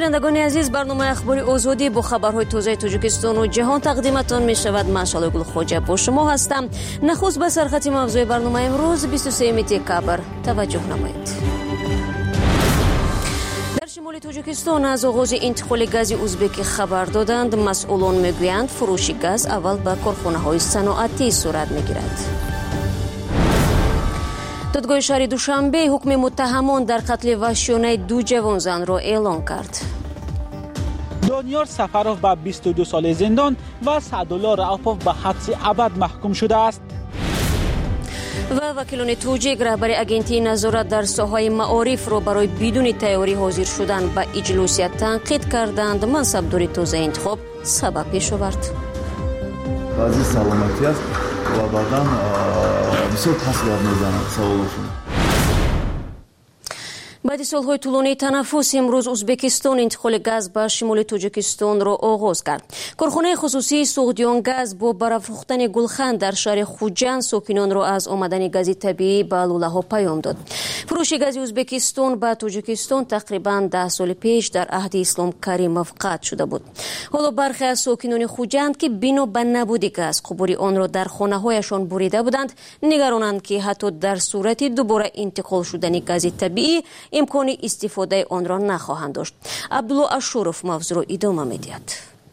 بینندگان عزیز، برنامه اخباری آزادی با خبرهای تازه تاجیکستان و جهان تقدیمتان می شود. من شعله گل خوجه با شما هستم. نخست به سرخط موضوع برنامه امروز 23 دکامبر توجه نمایید. در شمال تاجیکستان از آغاز انتقال گاز ازبکی خبر دادند. مسئولان میگویند فروش گاز اول به کارخانه‌های صنعتی صورت میگیرد. دادگاه شهر دوشنبه حکم متهمان در قتل وحشیانه 2 جوان زن را اعلام کرد. دانیار سفروف به 22 سال زندان و سعدالله رؤوفوف به حبس ابد محکوم شده است. و وکیلان توجیک رهبر اگنتی نظارت در ساحه معارف را برای بدون تیاری حاضر شدن به اجلوسیت تنقید کردند. منصبداری تازه انتخاب سبب پیش آورد. قاضی سلامتی است و بعداً بسیار تحصیلات میزنند سوالشون. بعد سالهای طولانی تنفس امروز ازبکستان انتقال گاز به شمال تاجیکستان را آغاز کرد. کارخانه خصوصی سوغدیان گاز با برافروختن گلخند در شهر خوجند ساکنان را از آمدن گاز طبیعی به لوله ها پیام داد. فروش گاز ازبکستان به تاجیکستان تقریبا 10 سال پیش در عهد اسلام کریموف قطع شده بود. حالا برخی از ساکنان خوجند که بنا به نبود گاز قبور آن را در خانه هایشان بریده بودند نگرانند که حتی در صورت دوباره انتقال شدن گاز طبیعی امکان استفاده آن را نخواهند داشت. عبدالله اشورف موضوع را ادامه می‌دهد.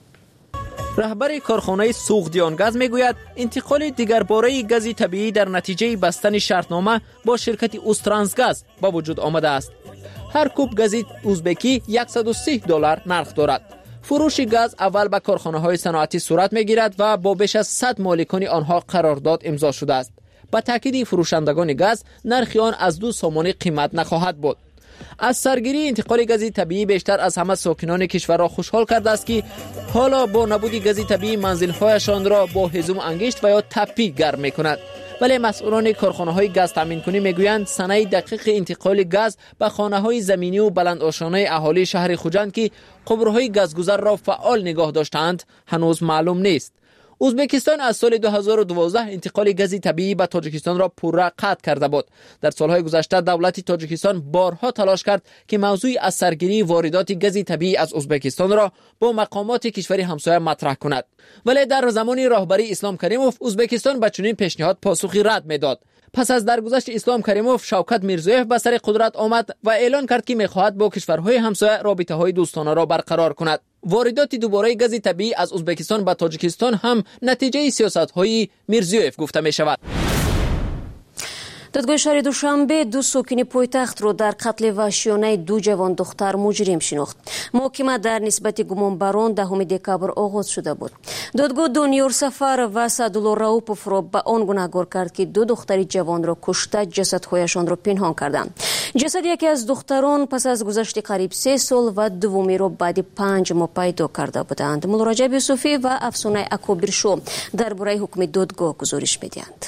رهبر کارخانه سوغدیان گاز میگوید انتقال دیگر باره گاز طبیعی در نتیجه بستن شرطنامه با شرکت اوسترانسگاز با وجود آمده است. هر کوب گاز ازبکی $130 نرخ دارد. فروش گاز اول به کارخانه‌های صنعتی صورت میگیرد و با بیش از 100 مالکان آنها قرارداد امضا شده است. با تاکید فروشندگان گاز نرخ آن از 2 سومانی قیمت نخواهد بود. از سرگیری انتقال گاز طبیعی بیشتر از همه ساکنان کشور را خوشحال کرده است که حالا با نبود گاز طبیعی منزل‌هایشان را با هیزم انگشت و یا تپی گرم می‌کند. ولی مسئولان کارخانه‌های گاز تامین کنی میگویند صنایع دقیق انتقال گاز به خانه‌های زمینی و بلندآشانه اهالی شهر خوجند که قبرهای گازگذر را فعال نگاه داشتند هنوز معلوم نیست. ازبکستان از سال 2012 انتقال گاز طبیعی به تاجیکستان را پورا قطع کرده بود. در سالهای گذشته دولت تاجیکستان بارها تلاش کرد که موضوع از سرگیری واردات گاز طبیعی از ازبکستان را با مقامات کشور همسایه مطرح کند. ولی در زمان رهبری اسلام کریموف ازبکستان به چنین پیشنهاد پاسخی رد میداد. پس از درگذشت اسلام کریموف شوکت میرزویف به سر قدرت آمد و اعلان کرد که میخواهد با کشورهای همسایه رابطه‌های دوستانه را برقرار کند. واردات دوباره گاز طبیعی از ازبکستان به تاجیکستان هم نتیجه سیاست‌های میرزویف گفته می‌شود. دادگاه شهر دوشنبه 2 ساکن پایتخت را در قتل وحشیانه 2 جوان دختر مجرم شناخت. محاکمه در نسبت گمانبران 10 دکامبر آغاز شده بود. دادگاه دانیار سفر و سعدالله رؤوفوف را به آن گناهکار کرد که 2 دختر جوان را کشته جسدهایشان را پنهان کردند. جسد یکی از دختران پس از گذشت قریب 3 سال و دومی را بعد 5 ماه پیدا کرده بودند. مولا رجب یوسفی و افسانه اکابرشو درباره حکم دادگاه گزارش می‌دهند.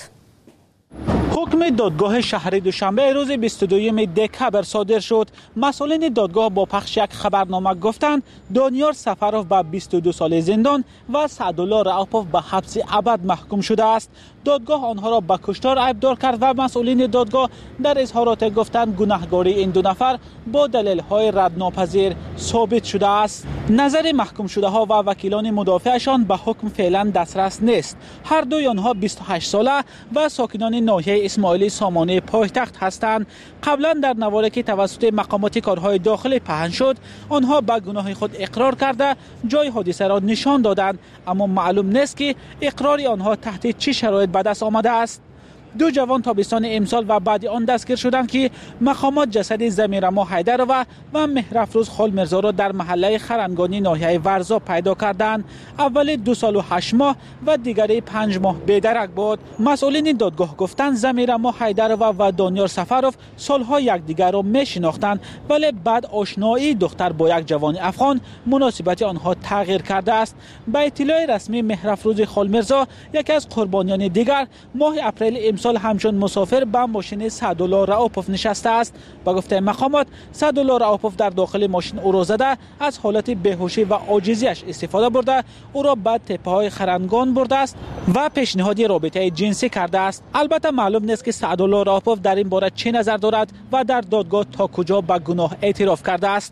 حکم دادگاه شهر دوشنبه روز 22 دکامبر صادر شد. مسئولین دادگاه با پخش یک خبرنامه گفتند دانیار سفروف به 22 سال زندان و سعدالله رؤوفوف به حبس ابد محکوم شده است. دادگاه آنها را به کشتار ایبدار کرد و مسئولین دادگاه در اظهارات گفتند گناهکاری این 2 نفر با دلایل ردناپذیر ثابت شده است. نظر محکوم شده ها و وکیلان مدافعشان به حکم فعلا دسترس نیست. هر دوی آنها 28 ساله و ساکنان ناحیه اسماعیلی سامانه پایتخت هستند. قبلا در نواری که توسط مقامات کارهای داخلی پهن شد آنها به گناه خود اقرار کرده جای حادثه را نشان دادند، اما معلوم نیست که اقرار آنها تحت چه شرایط به دست آمده است. 2 جوان تابستان امسال و بعد آن دستگیر شدند که مقامات جسد زمیرما حیدرova و مهرافروز خالمرزا را در محله خرنگانی ناحیه ورزا پیدا کردند. اول 2 سال و 8 ماه و دیگری 5 ماه بی‌درک بود. مسئولین دادگاه گفتند زمیرما حیدرova و دانیار سفروف سالها یکدیگر را میشناختند، ولی بعد آشنایی دختر با یک جوان افغان مناسبت آنها تغییر کرده است. به اطلاع رسمی مهرافروز خالمرزا یکی از قربانیان دیگر ماه اپریل امسال همچون مسافر به ماشین سعدالله رؤوفوف نشسته است. با گفته مقامات سعدالله رؤوفوف در داخل ماشین او را زده از حالت بیهوشی و عاجزیش استفاده برده او را به تپه‌های خرنگان برده است و پیشنهاد رابطه جنسی کرده است. البته معلوم نیست که سعدالله رؤوفوف در این باره چه نظر دارد و در دادگاه تا کجا به گناه اعتراف کرده است.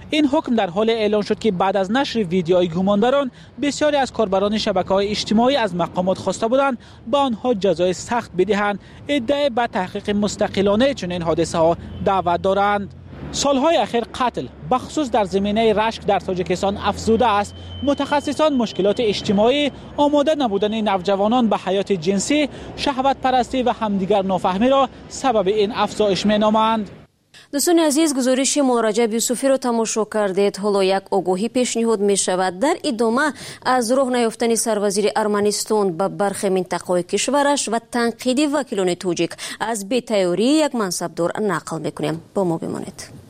این حکم در حال اعلان شد که بعد از نشر ویدیوهای گمانبران بسیاری از کاربران شبکه‌های اجتماعی از مقامات خواسته بودند با آنها جزای سخت بدهند. ادعای به تحقیق مستقلانه چنین حادثه ها دعوت دارند. سالهای اخیر قتل بخصوص در زمینه رشک در تاجیکستان افزوده است. متخصصان مشکلات اجتماعی، آماده نبودن نوجوانان به حیات جنسی، شهوت پرستی و همدیگر نافهمی را سبب این افزایش مینامند. دوستان عزیز، گزارش مولا رجب یوسفی را تماشا کردید. حالا یک آگاهی پیشنهاد می شود. در ادامه از راه نیافتن سروزیر ارمنستان به برخی منطقه‌های کشورش و تنقید وکیلان توجیک از بی‌تیاری یک منصبدار نقل میکنیم. با ما بمانید.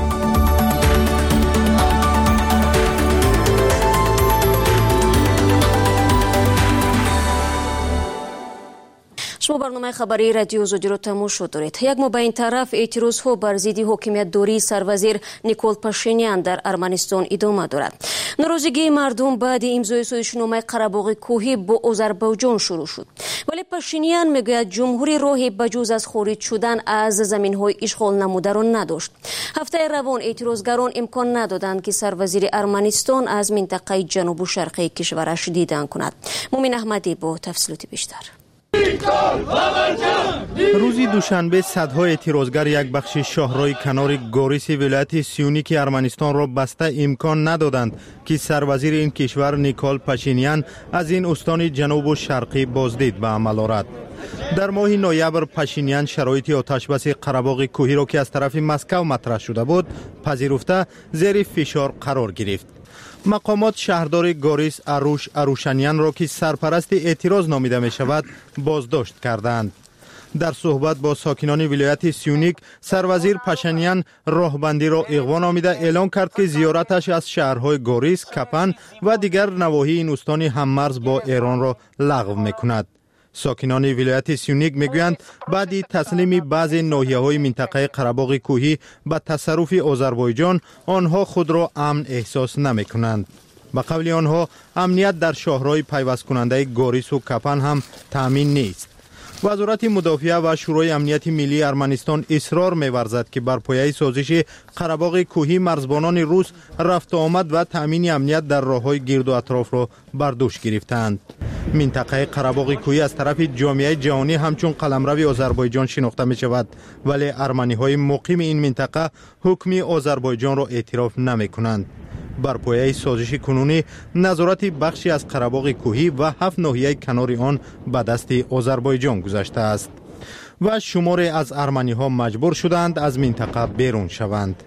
شما برنامه خبری رادیو آزادی را تماشا دارید. یک مبین طرف اعتراضها بر ضد حاکمیت داری سروزیر نیکول پاشینیان در ارمنستان ادامه دارد. ناراضگی مردم بعد امضای سازشنامه قره‌باغ کوهی با آذربایجان شروع شد. ولی پاشینیان میگوید جمهوری راهی بجز از خارج شدن از زمین‌های اشغال نموده را نداشت. هفته روان اعتراضگران امکان ندادند که سروزیر ارمنستان از منطقه جنوب و شرقی کشورش دیدن کند. مومن احمدی با تفصیلات بیشتر. روز دوشنبه صدها اعتراضگر یک بخش شاهرای کنار گوریس ولایت سیونیک ارمنستان را بسته امکان ندادند که سروزیر این کشور نیکول پاشینیان از این استان جنوب و شرقی بازدید به عمل آورد. در ماه نوامبر پاشینیان شرایط آتشبس قره‌باغ کوهی را که از طرف مسکو مطرح شده بود پذیرفته زیر فشار قرار گرفت. مقامات شهردار گوریس اروشانیان را که سرپرست اعتراض نامیده می شود بازداشت کردند. در صحبت با ساکنان ولایت سیونیک سروزیر پاشینیان راهبندی را اغوا نامیده اعلان کرد که زیارتش از شهرهای گوریس، کپن و دیگر نواحی این استان هممرز با ایران را لغو می کند. ساکنان ولایت سیونیک میگویند بعد تسلیم بعضی ناحیه‌های منطقه قره‌باغ کوهی به تصرف آذربایجان آنها خود را امن احساس نمی‌کنند. به قول آنها امنیت در شهرهای پیوست کننده گوریس و کپن هم تامین نیست. وزارت مدافعه و شورای امنیت ملی ارمنستان اصرار می‌ورزد که بر پایه سازش قره‌باغ کوهی مرزبانان روس رفت و آمد و تامین امنیت در راه‌های گرد و اطراف را بر دوش گرفتند. منطقه قره‌باغ کوهی از طرف جامعه جهانی همچون قلمرو آذربایجان شناخته می شود، ولی ارمنی‌های مقیم این منطقه حکم آذربایجان را اعتراف نمی کنند. بر پایه سازش کنونی نظارت بخشی از قره‌باغ کوهی و 7 ناحیه کنار آن به دست آذربایجان گذشته است و شماری از ارمنی‌ها مجبور شدند از منطقه بیرون شوند.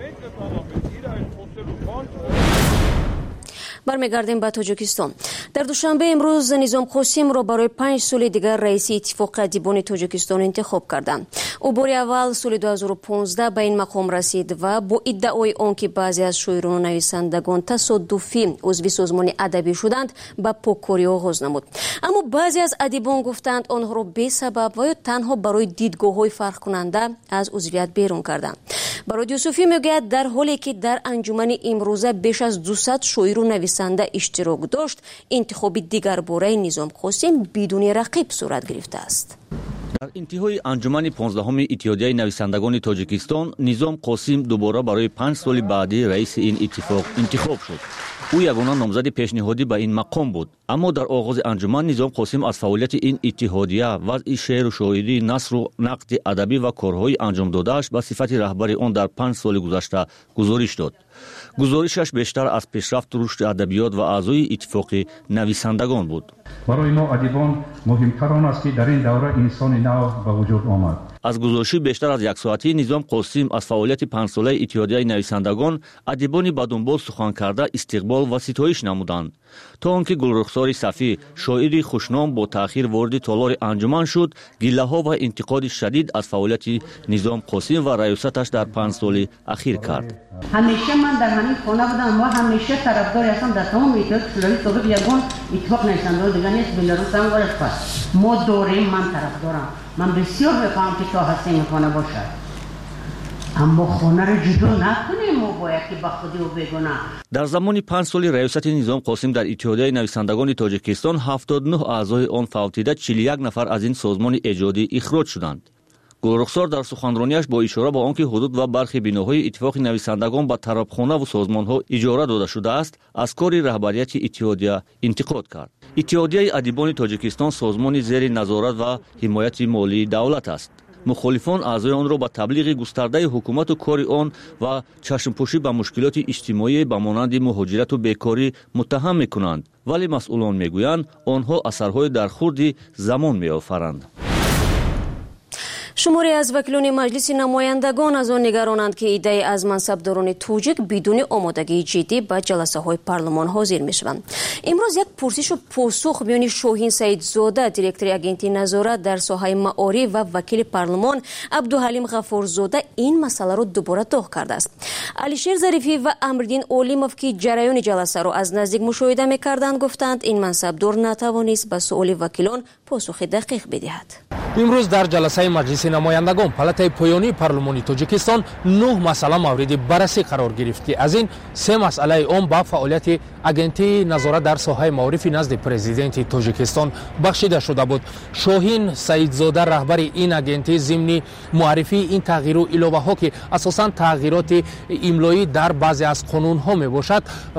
برمیگردیم به تاجیکستان. در دوشنبه امروز نظام قاسم را برای 5 سال دیگر رئیس اتفاق ادیبان تاجیکستان انتخاب کردند. او بار اول سال 2015 به این مقام رسید و با ادعای آنکه بعضی از شاعران و نویسندگان تصادفی عضو سازمان ادبی شدند به پاککاری آغاز نمود. اما بعضی از ادیبان گفتند آنها را بی سبب و یا تنها برای دیدگاه‌های فرق کننده از عضویت بیرون کردند. برای یوسفی میگوید در حالی که در انجمن امروزه بیش از 200 شاعر و نویسنده اشتراک داشت، انتخاب دیگر باره نظام قاسم بدون رقیب صورت گرفته است. در انتهای انجمن 15 اتحادیه نویسندگان تاجیکستان نظام قاسم دوباره برای 5 سال بعدی رئیس این اتفاق انتخاب شد. او یگانه نامزد پیشنهادی به این مقام بود، اما در آغاز انجمن نظام قاسم از فعالیت این اتحادیه، وضع شعر و شاعری، نثر و نقد ادبی و کارهای انجام داده‌اش به صفت رهبر آن در 5 سال گذشته گزارش داد. گزارشش بیشتر از پیشرفت و رشد ادبیات و اعضای اتفاق نویسندگان بود. برای ما ادیبان مهمتر آن است که در این دوره انسان نو به وجود آمد. از گزارشی بیشتر از 1 ساعتی نظام قاسم از فعالیت 5 ساله اتحادیه نویسندگان ادیبان به دنبال سخن کرده استقبال و ستایش نمودند، تا آنکه گلرخسار صفی شاعری خوشنام با تأخیر وارد تالار انجمن شد. گله‌ها و انتقاد شدید از فعالیت نظام قاسم و ریاستش در 5 سال اخیر کرد. همیشه من در همین خانه بودم و همیشه طرفدار هستم در تمام اتحاد شوروی سابق یگان اتفاق نویسندگان دیگر نیست. بلاروس هم وارد پس ما دوریم، من طرفدارم. من بسیار میخواهم که تا هسته این خانه باشد، اما خانه را جدا نکنیم و باید که به خودی و بگونه. در زمان 5 سال ریاست نظام قاسم در اتحادیه نویسندگان تاجیکستان 79 اعضای آن فوتیده 41 نفر از این سازمان ایجادی اخراج شدند. گلرخسار در سخنرانیش با اشاره به آنکه حدود و برخی بناهای اتفاق نویسندگان به طرفخانه و سازمانها اجاره داده شده است، از کار رهبریت اتحادیه انتقاد کرد. اتحادیه ادیبان تاجیکستان سازمان زیر نظارت و حمایت مالی دولت است. مخالفان اعضای آن را به تبلیغ گسترده حکومت و کار آن و چشمپوشی به مشکلات اجتماعی به مانند مهاجرت و بیکاری متهم می‌کنند، ولی مسئولان میگویند آنها اثرهای در خورد زمان می‌آفرند. شماری از وکیلان مجلس نمایندگان از آن نگرانند که ایده از منصبداران توجیک بدون آمادگی جدی به جلسه های پارلمان حاضر می شوند. امروز یک پرسش و پاسخ میان شاهین سعیدزاده دیرکتور اگنتی نظارت در ساحه معارف و وکیل پارلمان عبدالحلیم غفورزاده این مسئله را دوباره داغ کرده است. علیشیر ظریفی و امرالدین اولیموف که جریان جلسه را از نزدیک مشاهده می‌کردند گفتند این منصبدار نتوانست به سؤال وکیلان پاسخ دقیق بدهد. امروز در جلسه مجلس نمایندگان پالاتای پایانی پارلمانی تاجیکستان 9 مسئله مورد بررسی قرار گرفت که از این 3 مسئله اون با فعالیت اگنتی نظارت در ساحه معارف نزد پرزیدنت تاجیکستان بخشیده شده بود. شاهین سعیدزاده رهبر این اگنتی ضمن معرفی این تغییر و علاوه‌ها که اساساً تغییرات املایی در بعضی از قانون‌ها میباشد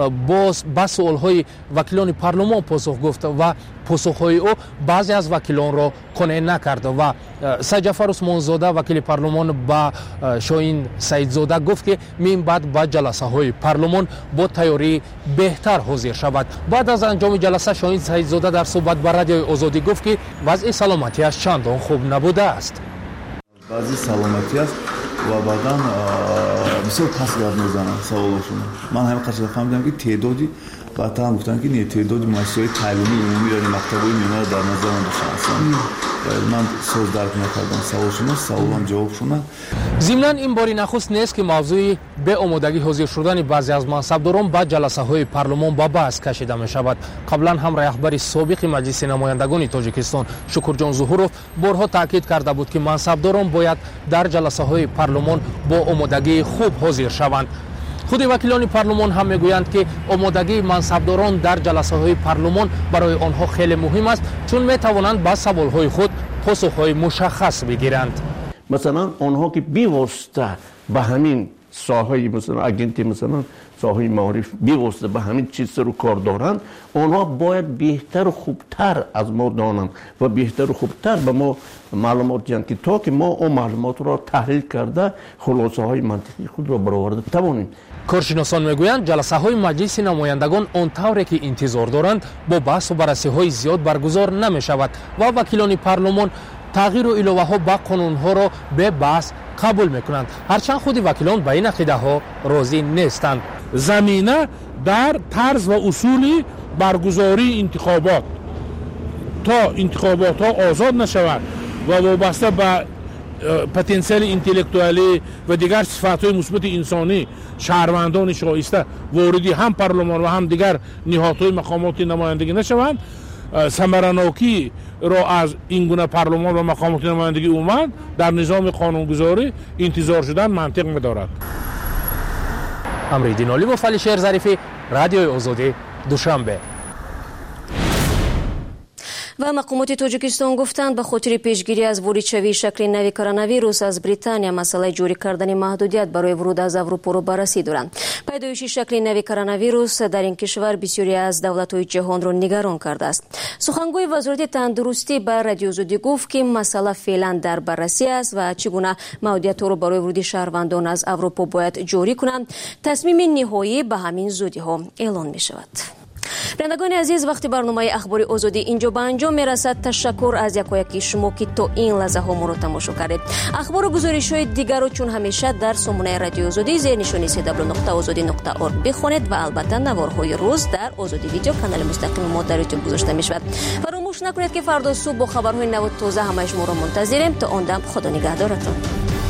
با سوال‌های وکیلان پارلمان پاسخ گفت و پاسخ‌های او بعضی از وکیلان را قانع نکرد و سجفر عثمانزاده وکیل پارلمان با شاهین سعیدزاده گفت که من بعد با جلسه های پارلمان با تیاری بهتر حاضر شود. بعد از انجام جلسه شاهین سعیدزاده در صحبت با رادیوی آزادی گفت که وضع سلامتیش چندان خوب نبوده است. بعضی سلامتی است و بعداً بسیار تاثیر می‌زنه سوالشون. من همین قضیه فهمیدم که تعدادی بعد هم گفتن که تعداد مؤسسات تعلیمی عمومی در مکتب‌های میانه در نظر داشتن. من سوال درک نکردم سوالم جوابشون. ضمناً این باری نخست نیست که موضوع به آمادگی حاضر شدن بعضی از منصبداران با جلسه های پارلمان با بحث کشیده می شود. قبلا هم رهبر سابق مجلس نمایندگان تاجیکستان شکرجان ظهوروف بارها تاکید کرده بود که منصبداران باید در جلسه های پارلمان با آمادگی خوب حاضر شوند. خود وکیلان پارلمان هم میگویند که آمادگی منصبداران در جلسه های پارلمان برای آنها خیلی مهم است چون می توانند با سوال های خود پاسخ های مشخص بگیرند. مثلا آنها که بی‌واسطه به همین ساحه مثلا اگنتی مثلا ساحه معارف بی‌واسطه به همین چیز رو کار دارند، آنها باید بهتر و خوبتر از ما دانند و بهتر و خوبتر به ما معلومات دهند که تا که ما اون معلومات را تحلیل کرده خلاصه های منطقی خود را برآورده توانیم. کارشناسان میگویند جلسه های مجلس نمایندگان آنطوری که انتظار دارند با بحث و بررسی های زیاد برگزار نمی شود و وکیلان پارلمان تغییر و علاوه ها با قانون ها را به بحث قبول میکنند، هرچند خود وکیلان به این عقیده ها راضی نیستند. زمینه در طرز و اصول برگزاری انتخابات تا انتخابات ها آزاد نشود و وابسته به پتانسیل انتلکتوالی و دیگر صفات‌های مثبت انسانی شهروندان شایسته واردی هم پارلمان و هم دیگر نهادهای مقامات نمایندگی نشوند، ثمره‌ناکی را از این گونه پارلمان و مقامات نمایندگی اومد در نظام قانونگذاری انتظار شدن منطق می‌دارد. امرالدین اولیموف و علیشیر ظریفی، رادیوی آزادی، دوشنبه. و مقامات تاجیکستان گفتند به خاطر پیشگیری از واردشوی شکل نوی کرونا از بریتانیا مسئله جاری کردن محدودیت برای ورود از اروپا را بررسی دارند. پیدایش شکل نوی کرونا در این کشور بسیاری از دولت‌های جهان را نگران کرده است. سخنگوی وزارت تندرستی به رادیو آزادی گفت که مسئله فعلا در بررسی است و چگونه محدودیت را برای ورود شهروندان از اروپا باید جاری کنند. تصمیم نهایی به همین زودی‌ها اعلان می‌شود. بینندگان عزیز، وقتی برنامه اخبار آزادی اینجا به انجام میرسد. تشکر از یکایک شما که تا این لحظه ها ما رو تماشا کردید. اخبار و گزارش های دیگر رو چون همیشه در سامانه رادیو آزادی زیر نشانی www.azadi.org بخوانید و البته نوارهای روز در آزادی ویدیو کانال مستقیم ما در یوتیوب گذاشته میشود. فراموش نکنید که فردا صبح با خبرهای نو و تازه همه شما رو منتظریم. تا آن دم خدا نگهدارتون.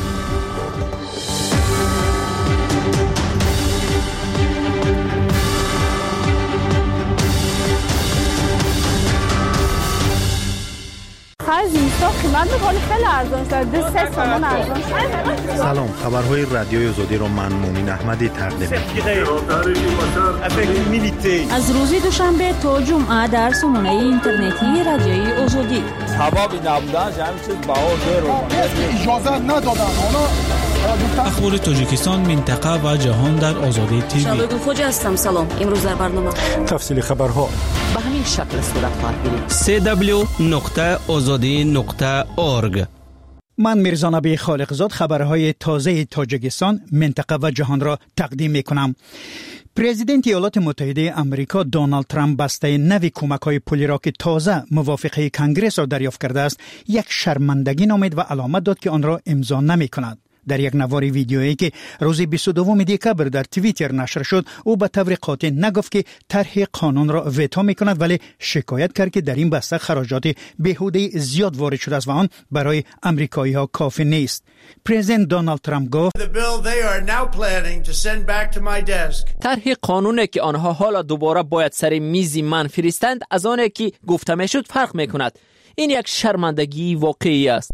زیستا قیمت میکنه خیلی ارزان شده 3 تومان ارزان شده. سلام، خبرهای رادیوی آزادی رو من مومین احمدی تقدیم از روز دوشنبه تا جمعه در سامانه اینترنتی رادیوی آزادی آزادی. سبب نبودنش همین چیز اجازه ندادن. اخبار تاجیکستان، منطقه و جهان در آزادی تیوی. شبگون خوج هستم. سلام. امروز در برنامه تفصیل خبرها به همین شکل صورت خواهد گرفت. www.azadi.org. من میرزا نبی خالقزاد خبرهای تازه تاجیکستان، منطقه و جهان را تقدیم میکنم. پرزیدنت ایالات متحده آمریکا دونالد ترامپ بسته نوی کمک‌های پولی را که تازه موافقه کنگرس را دریافت کرده است، یک شرمندگی نامید و علامت داد که آن را امضا نمی‌کند. در یک نوار ویدیویی که روز 22 دکبر در توییتر نشر شد، او به طور قاطع نگفت که طرح قانون را ویتو می‌کند، ولی شکایت کرد که در این بسته خراجات بیهوده زیاد وارد شده است و آن برای آمریکایی‌ها کافی نیست. پرزیدنت دونالد ترامپ گفت طرح قانونی که آنها حالا دوباره باید سر میز من فرستند از آنی که گفته میشد فرق میکند. این یک شرمندگی واقعی است.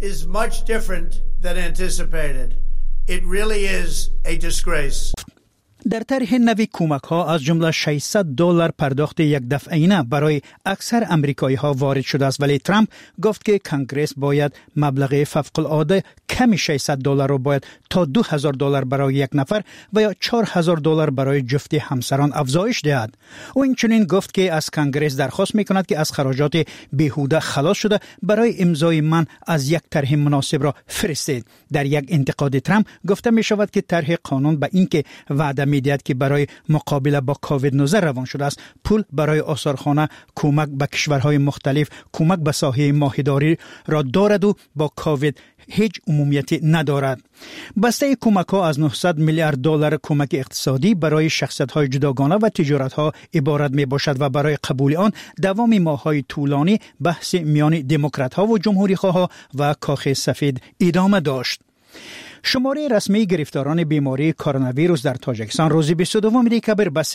It really is a disgrace. در طرح نوی کمک ها از جمله $600 پرداخت یک دفعینه برای اکثر امریکایی ها وارد شده است، ولی ترامپ گفت که کنگرس باید مبلغ فوق العاده کمی $600 را باید تا $2,000 برای یک نفر و یا $4,000 برای جفت همسران افزایش دهد. او اینچنین گفت که از کنگرس درخواست میکند که از خراجات بیهوده خلاص شده برای امضای من از یک طرح مناسب را فرستید. در یک انتقاد ترامپ گفته می شود که طرح قانون به این که وعده می‌دهد که برای مقابله با کووید 19 روان شده است، پول برای آثارخانه، کمک به کشورهای مختلف، کمک به ساحه ماهیداری را دارد و با کووید هیچ عمومیتی ندارد. بسته کمک ها از $900 میلیارد کمک اقتصادی برای شخصیت های جداگانه و تجارت ها عبارت می باشد و برای قبول آن دوام ماه های طولانی بحث میان دموکرات ها و جمهوری خواه و کاخ سفید ادامه داشت. شماره رسمی گرفتاران بیماری کرونا ویروس در تاجیکستان روز 22 دکبر به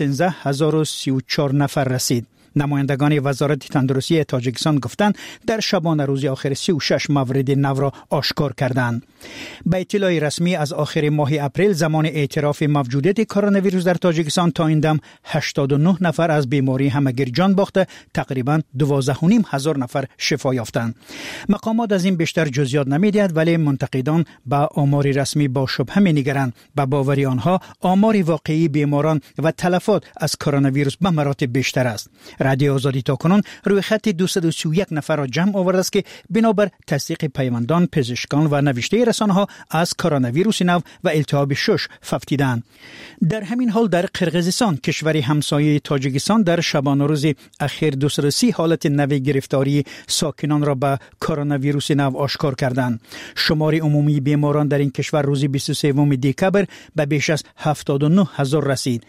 13034 نفر رسید. نمایندگان وزارت تندرستی تاجیکستان گفتند در شبانه روز آخر 36 مورد نو را آشکار کردند. به اطلاع رسمی از آخر ماه اپریل زمان اعتراف موجودیت کرونا ویروس در تاجیکستان تا این دم 89 نفر از بیماری همگیر جان باخته، تقریبا 12,500 نفر شفا یافتند. مقامات از این بیشتر جزئیات نمی‌دهند، ولی منتقدان به آمار رسمی با شبهه می‌نگرند. به باور آنها آمار واقعی بیماران و تلفات از کرونا ویروس به مراتب بیشتر است. رادیو آزادی تاکنون روی خط 231 نفر را جمع آورده است که بنابر تصدیق پیوندان، پزشکان و نوشته رسانه‌ها از کرونا ویروس نو و التهاب شش فوتیدند. در همین حال در قرقیزستان، کشور همسایه تاجیکستان، در شبانه روز اخیر 230 حالت نو گرفتاری ساکنان را به کرونا ویروس نو آشکار کردند. شمار عمومی بیماران در این کشور روز 23 دکبر به بیش از 79,000 رسید.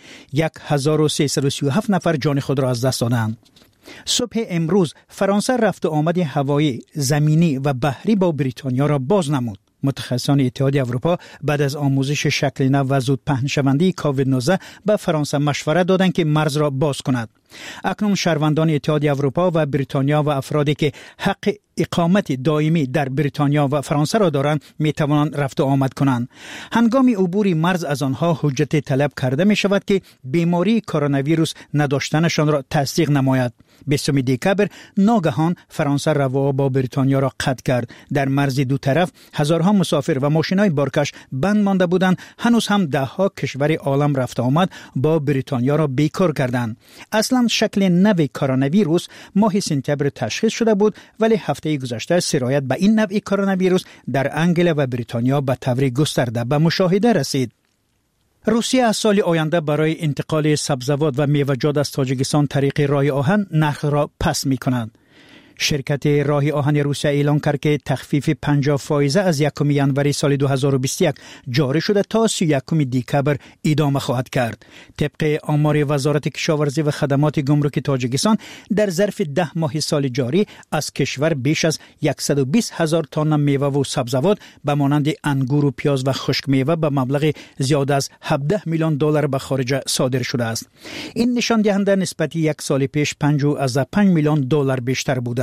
1,337 نفر جان خود را از دست دادند. صبح امروز فرانسه رفت و آمد هوایی، زمینی و بحری با بریتانیا را باز نمود. متخصصان اتحادیه اروپا بعد از آموزش شکل نو و زود پهن شونده کووید 19 به فرانسه مشورت دادند که مرز را باز کند. اکنون شهروندان اتحادیه اروپا و بریتانیا و افرادی که حق اقامت دائمی در بریتانیا و فرانسه را دارند می توانند رفت و آمد کنند. هنگام عبور مرز از آنها حجت طلب کرده می شود که بیماری کرونا ویروس نداشتنشان را تصدیق نماید. 20 دکبر ناگهان فرانسه روا با بریتانیا را قطع کرد. در مرز دو طرف هزارها مسافر و ماشین‌های بارکش بند مانده بودند. هنوز هم ده‌ها کشور عالم رفت آمد با بریتانیا را بیکار کردند. اصلا شکل نو کرونا ویروس ماه سپتامبر تشخیص شده بود، ولی هفته گذشته سرایت به این نوع کرونا ویروس در انگلیس و بریتانیا به طور گسترده به مشاهده رسید. روسیه از سال آینده برای انتقال سبزیجات و میوه‌جات از تاجیکستان طریق راه آهن نرخ را پس می‌کند. شرکت راه آهن روسیه اعلام کرد که تخفیف 50% از 1 ژانویه سال 2021 جاری شده تا 31 دکبر ادامه خواهد کرد. طبق آمار وزارت کشاورزی و خدمات گمرک تاجیکستان، در ظرف 10 ماه سال جاری از کشور بیش از 120,000 تن میوه و سبزیجات به مانند انگور و پیاز و خشک میوه به مبلغ زیاد از $17 میلیون به خارج صادر شده است. این نشان دهنده نسبت یک سال پیش $5.5 میلیون بیشتر بوده است.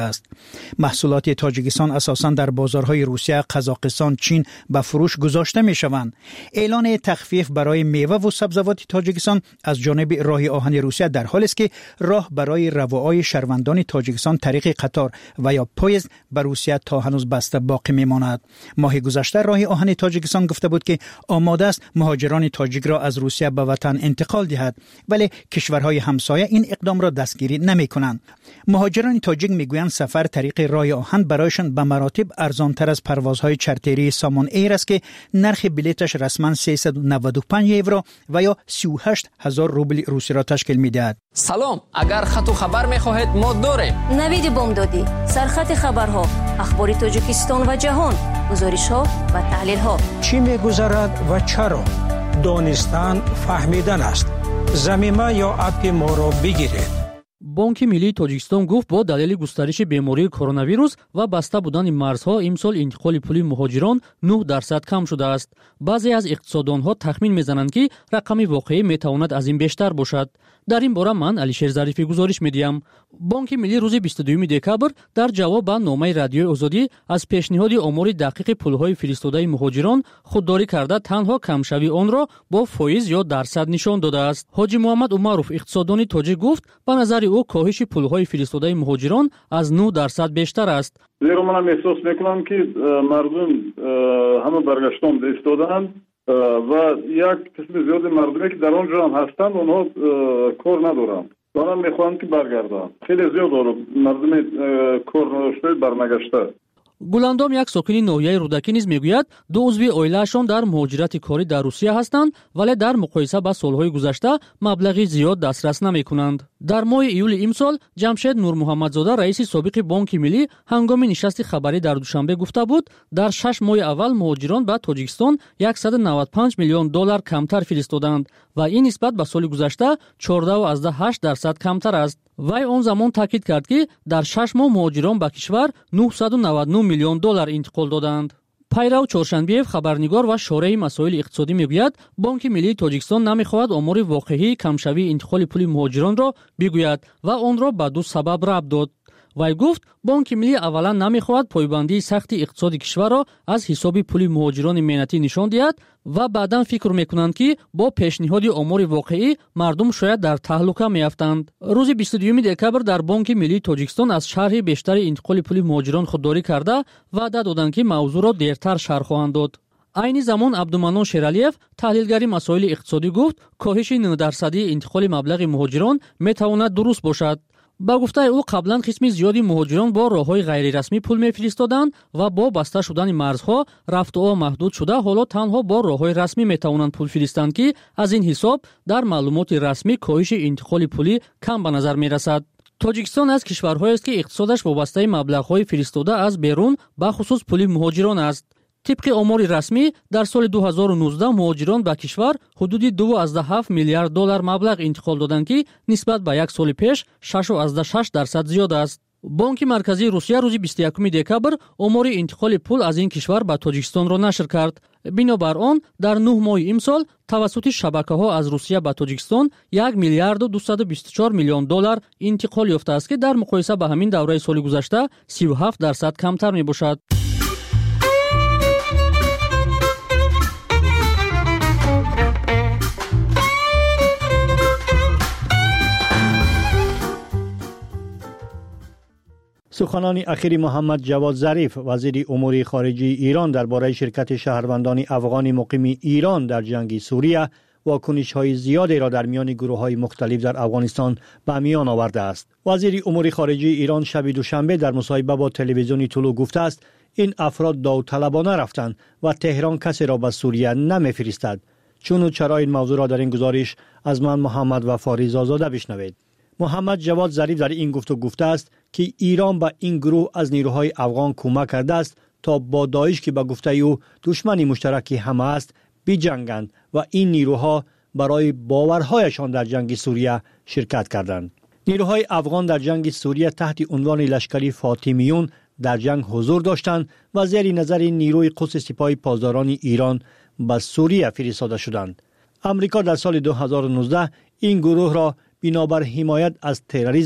است. محصولات تاجیکستان اساساً در بازارهای روسیه، قزاقستان، چین به فروش گذاشته می شوند. اعلان تخفیف برای میوه و سبزیجات تاجیکستان از جانب راه آهن روسیه در حالی است که راه برای روای شهروندان تاجیکستان طریق قطار و یا پویزد به روسیه تا هنوز بسته باقی میماند. ماه گذشته راه آهن تاجیکستان گفته بود که آماده است مهاجران تاجیک را از روسیه به وطن انتقال دهد، ولی کشورهای همسایه این اقدام را دستگیری نمی کنند. مهاجران تاجیک میگویند سفر طریق راه آهن برایشان به مراتب ارزانتر از پروازهای چارتری سامان ایر است که نرخ بلیتش رسما 395 یورو و یا 38,000 روبل روسی را تشکیل میدهد. سلام، اگر خط و خبر میخواهید ما داریم. نوید بامدادی، سرخط خبرها، اخبار تاجیکستان و جهان، گزارش‌ها و تحلیل‌ها. چی می‌گذرد و چرا؟ دانستن فهمیدن است. ضمیمه یا اپ ما را بگیرید. بانک ملی تاجیکستان گفت با دلیل گسترش بیماری کرونا ویروس و بسته بودن مرزها امسال انتقال پولی مهاجران 9% کم شده است. بعضی از اقتصاددانها تخمین میزنند که رقم واقعی میتواند از این بیشتر باشد. در این باره من علیشیر ظریفی گزارش میدیم. بانک ملی روز 22 دکبر در جواب به نامه رادیوی آزادی از پیشنهاد آمار دقیق پولهای فرستاده مهاجران خودداری کرده تنها کمشوی آن را با فایز یا درصد نشان داده است. حاجی محمد عمروف اقتصاددان تاجیک گفت به نظر او کاهش پولهای فرستاده مهاجران از 9% بیشتر است. زیرا من احساس میکنم که مردم همه برگشتن ایستادند و یک قسم زیاد مردمی که در آنجا هم هستند اونها کار ندارند. دارم میخوان که برگردن. خیلی زیاد مردم کار نداشته برنگشته. گلندام یک ساکن ناحیه رودکی نیز میگوید دو عضو عائله‌شان در مهاجرت کاری در روسیه هستند ولی در مقایسه با سالهای گذشته مبلغی زیاد دسترس نمی‌کنند. در ماه ایول امسال جمشید نور محمدزاده رئیس سابق بانک ملی هنگام نشست خبری در دوشنبه گفته بود در 6 ماه اول مهاجران به تاجیکستان 195 میلیون دلار کمتر فرستادند و این نسبت به سال گذشته 14.8% کمتر است. وی آن زمان تاکید کرد که در 6 ماه مهاجران به کشور 999 میلیون دلار انتقال دادند. پیرو چهارشنبی‌اف خبرنگار و شارح مسائل اقتصادی میگوید بانک ملی تاجیکستان نمیخواهد آمار واقعی کمشوی انتقال پول مهاجران را بگوید و آن را به دو سبب ربط داد. وی گفت بانک ملی اولا نمیخواهد پایبندی سخت اقتصاد کشور را از حساب پول مهاجران مهنتی نشان دهد و بعداً فکر میکنند که با پیشنهاد آمار واقعی مردم شاید در تهلکه میافتند. روز 22 دکبر در بانک ملی تاجیکستان از شرح بیشتر انتقال پول مهاجران خودداری کرده وعده دادند که موضوع را دیرتر شرح خواهند داد. عین زمان عبدالمنان شیرالیف تحلیلگر مسائل اقتصادی گفت کاهش 9% انتقال مبلغ مهاجران میتواند درست باشد. با گفته او قبلا قسم زیادی مهاجران با راههای غیر رسمی پول میفرستادند و با بسته شدن مرزها رفت و محدود شده حالا تنها با راههای رسمی میتوانند پول فرستند که از این حساب در معلومات رسمی کاهش انتقال پولی کم به نظر میرسد. تاجیکستان از کشورهایی است که اقتصادش وابسته مبلغ‌های فرستاده از بیرون به خصوص پول مهاجران است. طبق آمار رسمی در سال 2019 مهاجران به کشور حدود 2.7 میلیارد دلار مبلغ انتقال دادند که نسبت به یک سال پیش 6.6% زیاد است. بانک مرکزی روسیه روز 21 دکبر آمار انتقال پول از این کشور به تاجیکستان را نشر کرد. بنابر آن در 9 ماه امسال توسط شبکه‌ها از روسیه به تاجیکستان 1 میلیارد و 224 میلیون دلار انتقال یافته است که در مقایسه با همین دوره سال گذشته 37% کمتر میباشد. سخنان اخیر محمد جواد ظریف وزیر امور خارجه ایران درباره شرکت شهروندان افغان مقیم ایران در جنگ سوریه واکنش‌های زیادی را در میان گروه‌های مختلف در افغانستان به میان آورده است. وزیر امور خارجه ایران شب دوشنبه در مصاحبه با تلویزیون طلوع گفته است این افراد داوطلبانه رفتند و تهران کسی را به سوریه نمی‌فرستد. چون و چرا این موضوع را در این گزارش از من محمد وفاری زاده بشنوید. محمد جواد ظریف در این گفتگو گفته است که ایران به این گروه از نیروهای افغان کمک کرده است تا با داعش که به گفته او دشمن مشترک همه است بجنگند و این نیروها برای باورهایشان در جنگ سوریه شرکت کردند. نیروهای افغان در جنگ سوریه تحت عنوان لشکری فاطمیون در جنگ حضور داشتند و زیر نظر نیروی قدس سپاه پاسداران ایران به سوریه فرستاده شدند. امریکا در سال 2019 این گروه را بنابر حمایت از تروریسم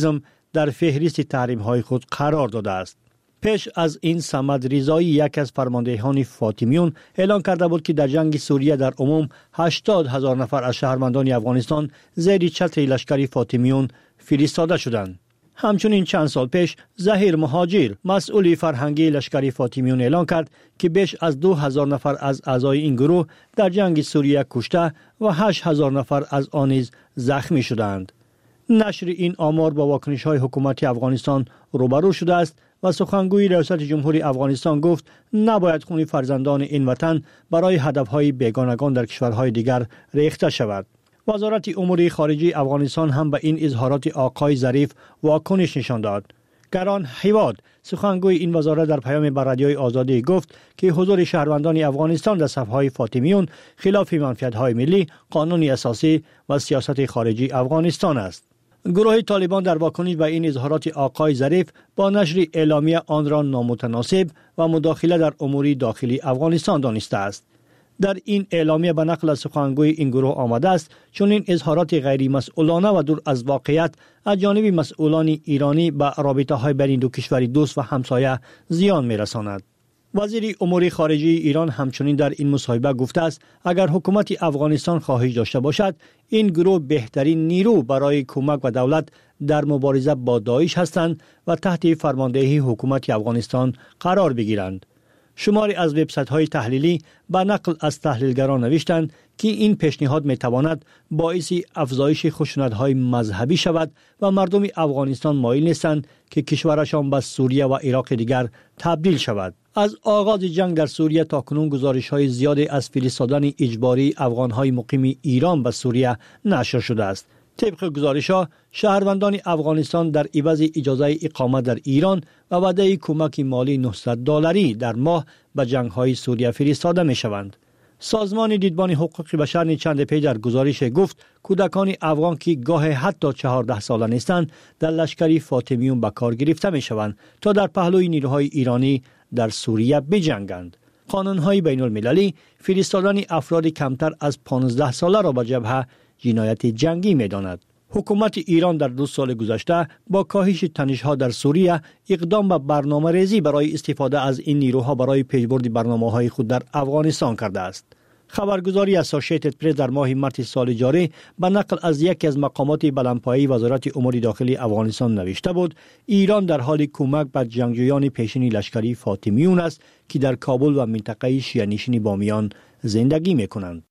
در فهرست تحریم‌های خود قرار داده است. پیش از این صمد رضایی یک از فرماندهان فاطمیون اعلان کرده بود که در جنگ سوریه در عموم 80,000 نفر از شهروندان افغانستان زیر چتر لشکر فاطمیون فرستاده شدند. همچنین چند سال پیش ظهیر مهاجر مسئول فرهنگی لشکر فاطمیون اعلان کرد که بیش از 2,000 نفر از اعضای این گروه در جنگ سوریه کشته و 8,000 نفر از آن نیز زخمی شدند. نشر این آمار با واکنش‌های حکومت افغانستان روبرو شده است و سخنگوی ریاست جمهوری افغانستان گفت نباید خون فرزندان این وطن برای هدف‌های بیگانگان در کشورهای دیگر ریخته شود. وزارت امور خارجه افغانستان هم به این اظهارات آقای ظریف واکنش نشان داد. گران حیواد سخنگوی این وزارت در پیام بر رادیوی آزادی گفت که حضور شهروندان افغانستان در صف‌های فاطمیون خلاف منفعت‌های ملی، قانون اساسی و سیاست خارجی افغانستان است. گروه طالبان در واکنش به این اظهارات آقای ظریف با نشر اعلامیه آن را نامتناسب و مداخله در امور داخلی افغانستان دانسته است. در این اعلامیه به نقل از سخنگوی این گروه آمده است چون این اظهارات غیر مسئولانه و دور از واقعیت از جانب مسئولان ایرانی به رابطه‌های بین دو کشور دوست و همسایه زیان می‌رساند. وزیر امور خارجه ایران همچنین در این مصاحبه گفته است اگر حکومت افغانستان خواهش داشته باشد این گروه بهترین نیرو برای کمک و دولت در مبارزه با داعش هستند و تحت فرماندهی حکومت افغانستان قرار بگیرند. شماری از وبسایت‌های تحلیلی به نقل از تحلیلگران نوشتند که این پیشنهاد می‌تواند باعث افزایش خشونت‌های مذهبی شود و مردم افغانستان مایل نیستند که کشورشان به سوریه و عراق دیگر تبدیل شود. از آغاز جنگ در سوریه تا کنون گزارش‌های زیادی از فرستادن اجباری افغان‌های مقیم ایران به سوریه نشر شده است. طبق گزارش‌ها شهروندان افغانستان در عوض اجازه اقامت در ایران و وعده کمک مالی $900 در ماه به جنگ‌های سوریه فرستاده می‌شوند. سازمان دیدبان حقوق بشر چند پیش در گزارش گفت کودکان افغان که گاه حتی 14 ساله نیستند در لشکر فاطمیون به کار گرفته می‌شوند تا در پهلوی نیروهای ایرانی در سوریه بجنگند. قانون‌های بین‌المللی فرستادن افراد کمتر از 15 ساله را به جبهه جنایت جنگی می‌داند. حکومت ایران در 2 سال گذشته با کاهش تنش‌ها در سوریه اقدام به برنامه‌ریزی برای استفاده از این نیروها برای پیشبرد برنامه‌های خود در افغانستان کرده است. خبرگزاری اسوسییتد پرس در ماه مارس سال جاری به نقل از یکی از مقامات بلندپایه وزارت امور داخلی افغانستان نوشته بود ایران در حال کمک به جنگجویان پیشین لشکری فاطمیون است که در کابل و منطقه شیعه نشین بامیان زندگی می‌کنند.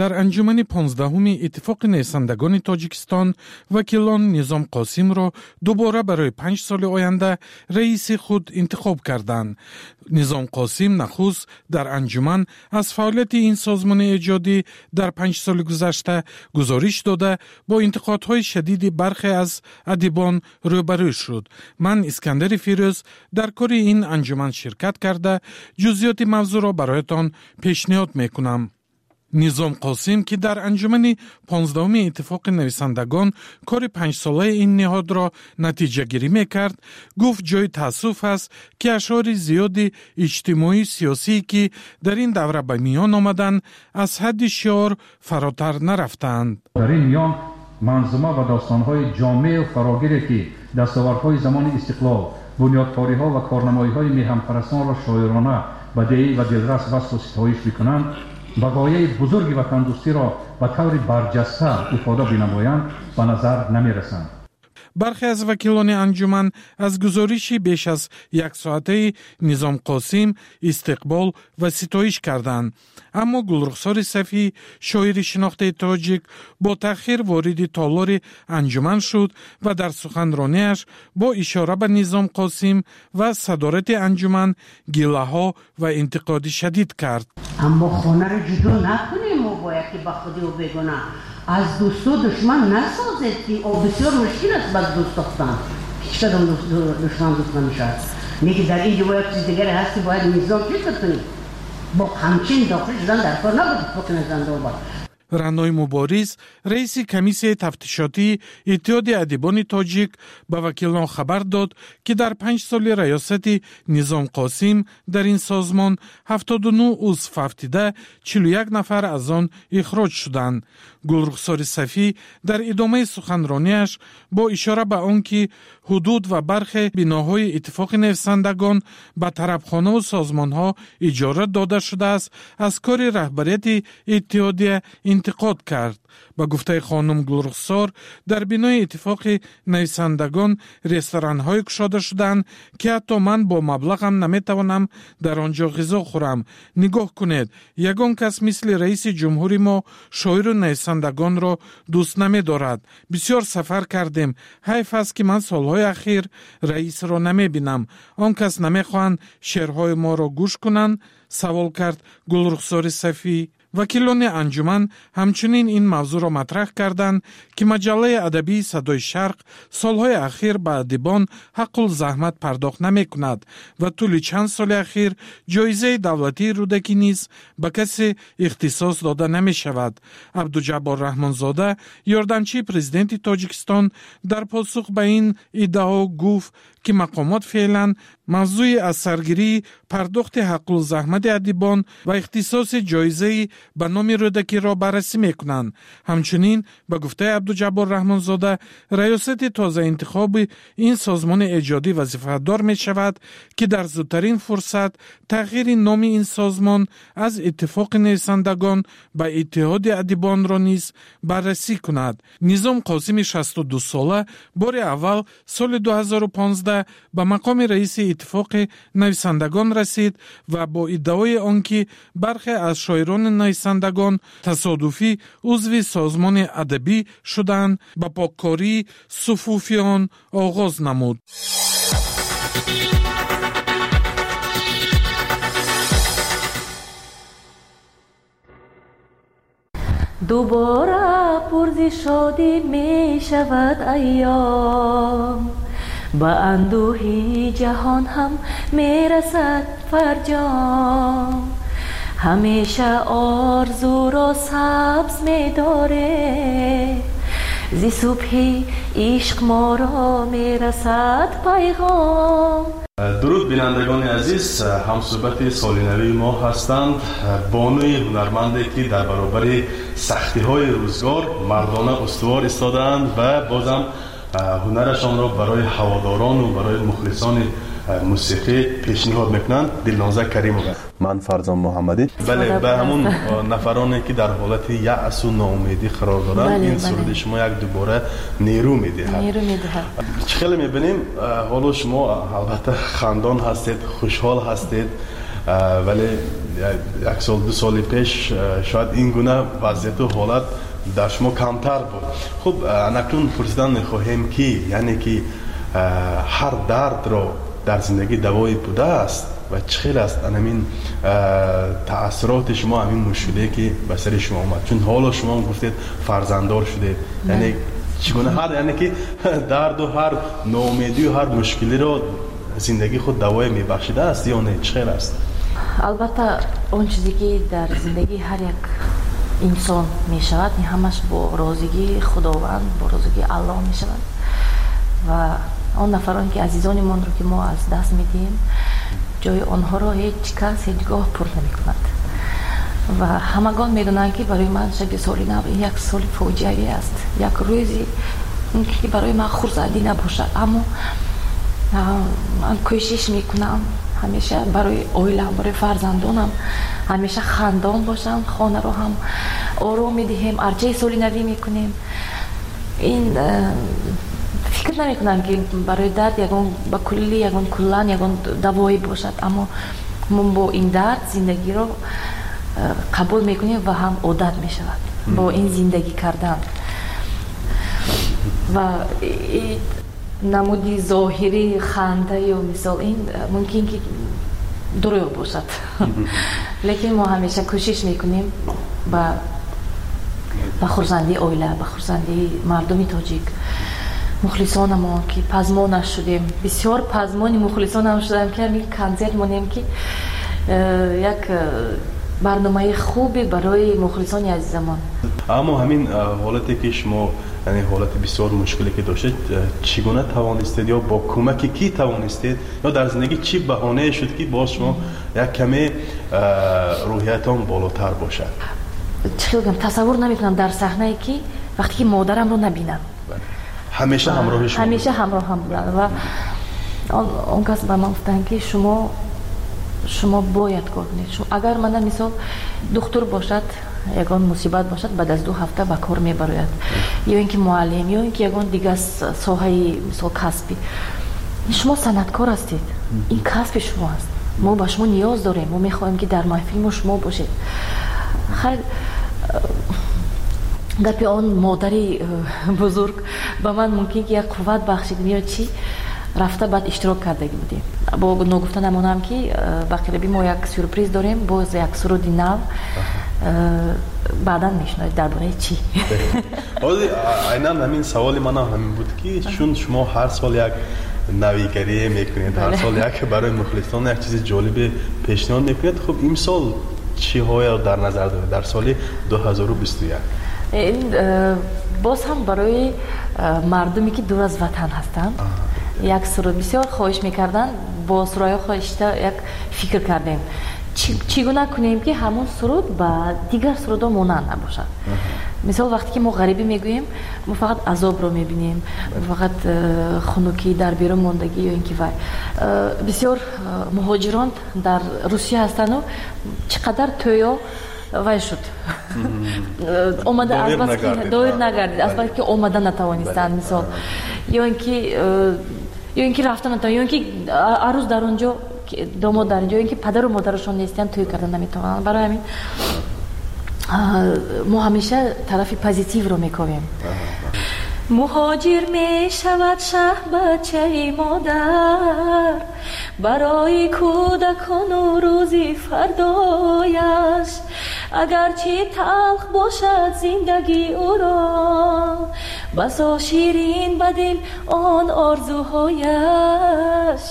در انجمن 15 اتفاق نویسندگان تاجیکستان وکیلان نظام قاسم را دوباره برای 5 سال آینده رئیس خود انتخاب کردند. نظام قاسم نخست در انجمن از فعالیت این سازمان ایجادی در 5 سال گذشته گزارش داده با انتقادهای شدید برخی از ادیبان روبرو شد. من اسکندر فیروز در کار این انجمن شرکت کرده جزئیات موضوع را برایتان پیشنهاد میکنم. نظام قاسم که در انجمن 15 اتفاق نویسندگان کار 5 ساله این نهاد را نتیجه گیری میکرد، گفت جای تأسف است که اشعار زیادی اجتماعی سیاسی که در این دوره به میان آمدند از حد شعار فراتر نرفتند. در این میان منظومه و داستانهای جامع و فراگیری که دستاوردهای زمان استقلال، بنیادکاری‌ها و کارنمایی‌های میهن‌پرستان را شاعرانه، بدیعی و دلرس وصف و ستایش می‌کنند و غایه بزرگ وطندوستی را به طور برجسته افاده بنمایند به نظر نمی‌رسند. برخی از وکیلان انجمن از گزارشی بیش از 1 ساعته نظام قاسم استقبال و ستایش کردند، اما گلرخسار صفی شاعر شناخته تاجیک با تأخیر وارد تالار انجمن شد و در سخنرانیش با اشاره به نظام قاسم و صدارت انجمن گله‌ها و انتقاد شدید کرد. اما خانه را جدا نکنیم و باید که به خودی و بگونه از دوست و دشمن نسازید که بسیار مشکل است باید دوست داشتن. هیچ کدام دشمن دوست نمیشد. نیکی در اینجا باید چیز دیگری هستی باید نظام چیز کنیم. با همچین داخل شدن در کار نبود فکر زنده آباد. رعنای مبارز رئیس کمیسیه تفتیشاتی اتحاد ادیبان تاجیک به وکیلان خبر داد که در 5 سال ریاست نظام قاسم در این سازمان 79 عضو فوتیده 41 نفر از آن اخراج شدند. گلرخسار صفی در ادامه سخنرانیش با اشاره به آنکه حدود و برخی بناهای اتفاق نویسندگان به طرفخانه و سازمانها اجاره داده شده است از کار رهبریت اتحادیه انتقاد کرد. با گفته خانم گلرخسار در بنای اتفاق نویسندگان رستوران‌های گشاده شدند که حتی من با مبلغم نمیتوانم در آنجا غذا خورم. نگاه کنید، یگان کس مثل رئیس جمهوری ما شاعر و نویسندگان را دوست نمی‌دارد. بسیار سفر کردیم. حیف است که من سالهای اخیر رئیس را نمی‌بینم. آن کس نمی‌خواهند شعرهای ما را گوش کنند؟ سوال کرد گلرخسار صفی. وکیلان انجمن همچنین این موضوع را مطرح کردند که مجله ادبی صدای شرق سالهای اخیر به ادیبان حق الزحمت پرداخت نمی کند و طول چند سال اخیر جایزه دولتی رودکی نیز به کسی اختصاص داده نمی شود. عبدالجبار رحمانزاده یاردمچی پرزیدنت تاجیکستان در پاسخ به این ادعا گفت که مقامات فعلا موضوع از سرگیری پرداخت حق الزحمت ادیبان و اختصاص جایزه به نام رودکی را بررسی میکنند. همچنین به گفته عبدالجبار رحمانزاده ریاست تازه انتخاب این سازمان ایجادی وظیفه‌دار می شود که در زودترین فرصت تغییر نام این سازمان از اتفاق نویسندگان به اتحاد ادیبان را نیز بررسی کند. نظام قاسم 62 ساله بار اول سال 2015 به مقام رئیس اتفاق نویسندگان رسید و با ادعای آنکه برخی از شاعران نویسندگان تصادفی عضو سازمان ادبی شدند به پاککاری صفوفیان آغاز نمود. دوباره پرز شادی می شود ایام، با اندوهی جهان هم می رسد فرجام، همیشه آرزو را سبز می داره، زی صبحی عشق ما را می رسد پیغام. درود بینندگان عزیز، همصحبت سالینوی ما هستند. بانوی هنرمندی که در برابر سختی های روزگار مردانه استوار ایستادند و بازم هنرشان را برای هواداران و برای مخلصان موسیقی پیشنهاد میکنند. دلنازه کریموف. من فرزان محمدی. بله، به همون نفرانی که در حالت یأس و ناامیدی قرار دارند این سرود شما یک دوباره نیرو میدهد. خیلی میبینیم حالا شما البته خندان هستید، خوشحال هستید ولی یک سال دو سال پیش شاید این گونه وضعیت و حالت در شما کمتر بود. خب اکنون پرسیدن میخواهیم که یعنی که هر درد را در زندگی دوایی بوده است و چخیل است همین تأثیرات شما همین مشکلی که به سر شما اومد، چون حالا شما گفتید فرزنددار شده، یعنی چگونه هر یعنی که درد و هر ناامیدی و هر مشکلی را زندگی خود دوای میبخشیده است یا نه چخیل است؟ البته اون چیزی که در زندگی هر یک انسان میشود همش با رازیگی خداوند، با رازیگی الله میشود و آن نفرانی که عزیزانمان رو که ما از دست میدیم جای آنها را هیچ کس هیچگاه پر نمی کند و همگان میدونن که برای من شب سالی نو یک سال فوجیه‌ای است، یک روزی که برای من خورسندی نباشد، اما من کوشش میکنم همیشه برای اویلم، برای فرزندانم همیشه خندان باشم، خانه رو هم آروم میدهیم، ارچه سالی نوی میکنیم. این فکر نمی کنم که برای درد یکون با کلی یکون کلان یکون دوایی باشد، اما من با این درد زندگی رو قبول میکنیم و هم عادت میشود با این زندگی کردن و نمودی ظاهری خنده یا مثال این ممکن که دروغ باشد لیکن ما همیشه کوشش میکنیم با خورسندی اویله، با خورسندی مردمی تاجیک، مخلصان ما که پزمان شدیم، بسیار پزمانی مخلصان هم شدیم که همین کنسرت مونیم که یک برنامه خوبی برای مخلصان عزیزمان. اما همین حالتی که شما یعنی حالت بسیار مشکلی که داشتید چگونه توانستید یا با کمک کی توانستید یا در زندگی چی بهانه شد که باز شما یک کمی روحیتان بالاتر باشد؟ چیکار تصور نمیکنم در صحنه که وقتی که مادرم رو نبینم همیشه همراه شما، همیشه همراه هم بودن و اون کس به من گفتن که شما باید کار کنید. اگر من مثال دکتر باشد یگان مصیبت باشد بعد از 2 هفته به کار میبراید، یا اینکه معلم یا اینکه یگان دیگه ساحه مثال کسبی. شما صنعتکار هستید، این کسب شما است، ما به شما نیاز داریم، ما میخوایم که در محفل ما شما باشید. خیلی گپی آن مادری بزرگ به من ممکن که یک قوت بخشید یا چی رفته بعد اشتراک کرده بودیم. با نگفتن نمونم که بقیربی ما یک سورپریز داریم، باز یک سرود نو بعدا میشنوید درباره چی. عیناً همین سوال من همین بود که چون شما هر سال یک نویگری میکنید، هر سال یک برای مخلصان یک چیز جالب پیشنهاد میکنید، خب این سال چی های در نظر دارید در سال 2021؟ این باز هم برای مردمی که دور از وطن هستند یک سرود بسیار خواهش میکردن، با سرای خواهش یک فکر کردیم چگونه کنیم که همون سرود با دیگر سرودها مانند نباشد. مثال وقتی که ما غریبی میگوییم ما فقط عذاب رو میبینیم، فقط خنکی در بیرون ماندگی یا اینکه بسیار مهاجران در روسیه هستند و چقدر تویا وای شد اومده از بس که دایر نگردید، از بس که اومده نتوانستند مثال یا اینکه رفتن نتوانند یا اینکه عروس در اونجا داماد در اینجا، اینکه پدر و مادرشون نیستن توی کردن نمیتونن. برای همین ما همیشه طرف پوزیتیو رو میکنیم. مهاجر میشود شه بچه مادر برای کودکان و روزی فردایش، اگرچه تلخ باشد زندگی او را بسا شیرین به دل آن آرزوهایش.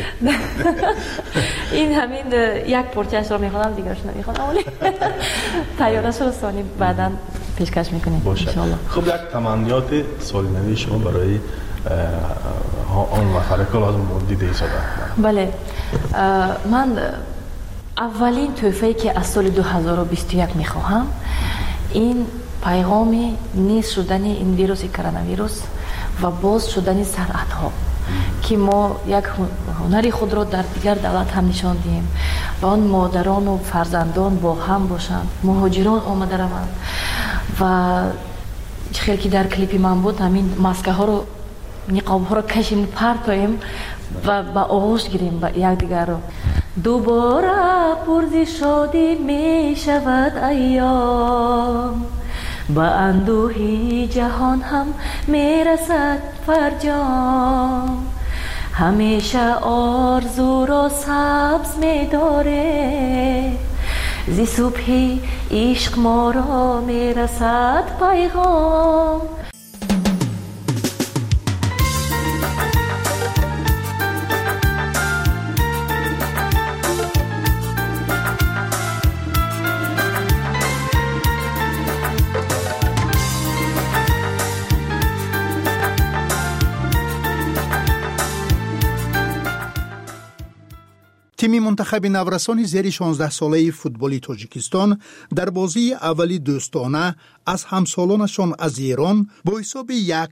این همین یک پرچهش رو میخوانم دیگرش نمیخوانم ولی تیارش رو ثانی بعدا پیشکش میکنیم انشاءالله. خب یک تمنیات سال نوی شما برای آن مفرق که لازم دیده ایساده؟ بله، من اولین تحفه‌ای که از سال 2021 میخواهم این پیغام نیست شدن این ویروس کرونا ویروس و باز شدن صنعت ها که ما یک هنری خود را در دیگر دولت هم نشان دهیم و آن مادران و فرزندان با هم باشند، مهاجران آمده روند و خیلی که در کلیپی من بود همین ماسکه ها رو نقاب ها رو کشیم پرتاییم و با آغوش گیریم با یک دیگر رو. دوباره پرز شادی می شود ایام با اندوهی جهان هم می رسد فرجام همیشه آرزو را سبز می داره زی صبحی عشق ما را می رسد پیغام تیم منتخب نورسان زیر 16 ساله فوتبالی تاجیکستان در بازی اولی دوستانه از همسالانشان از ایران با حساب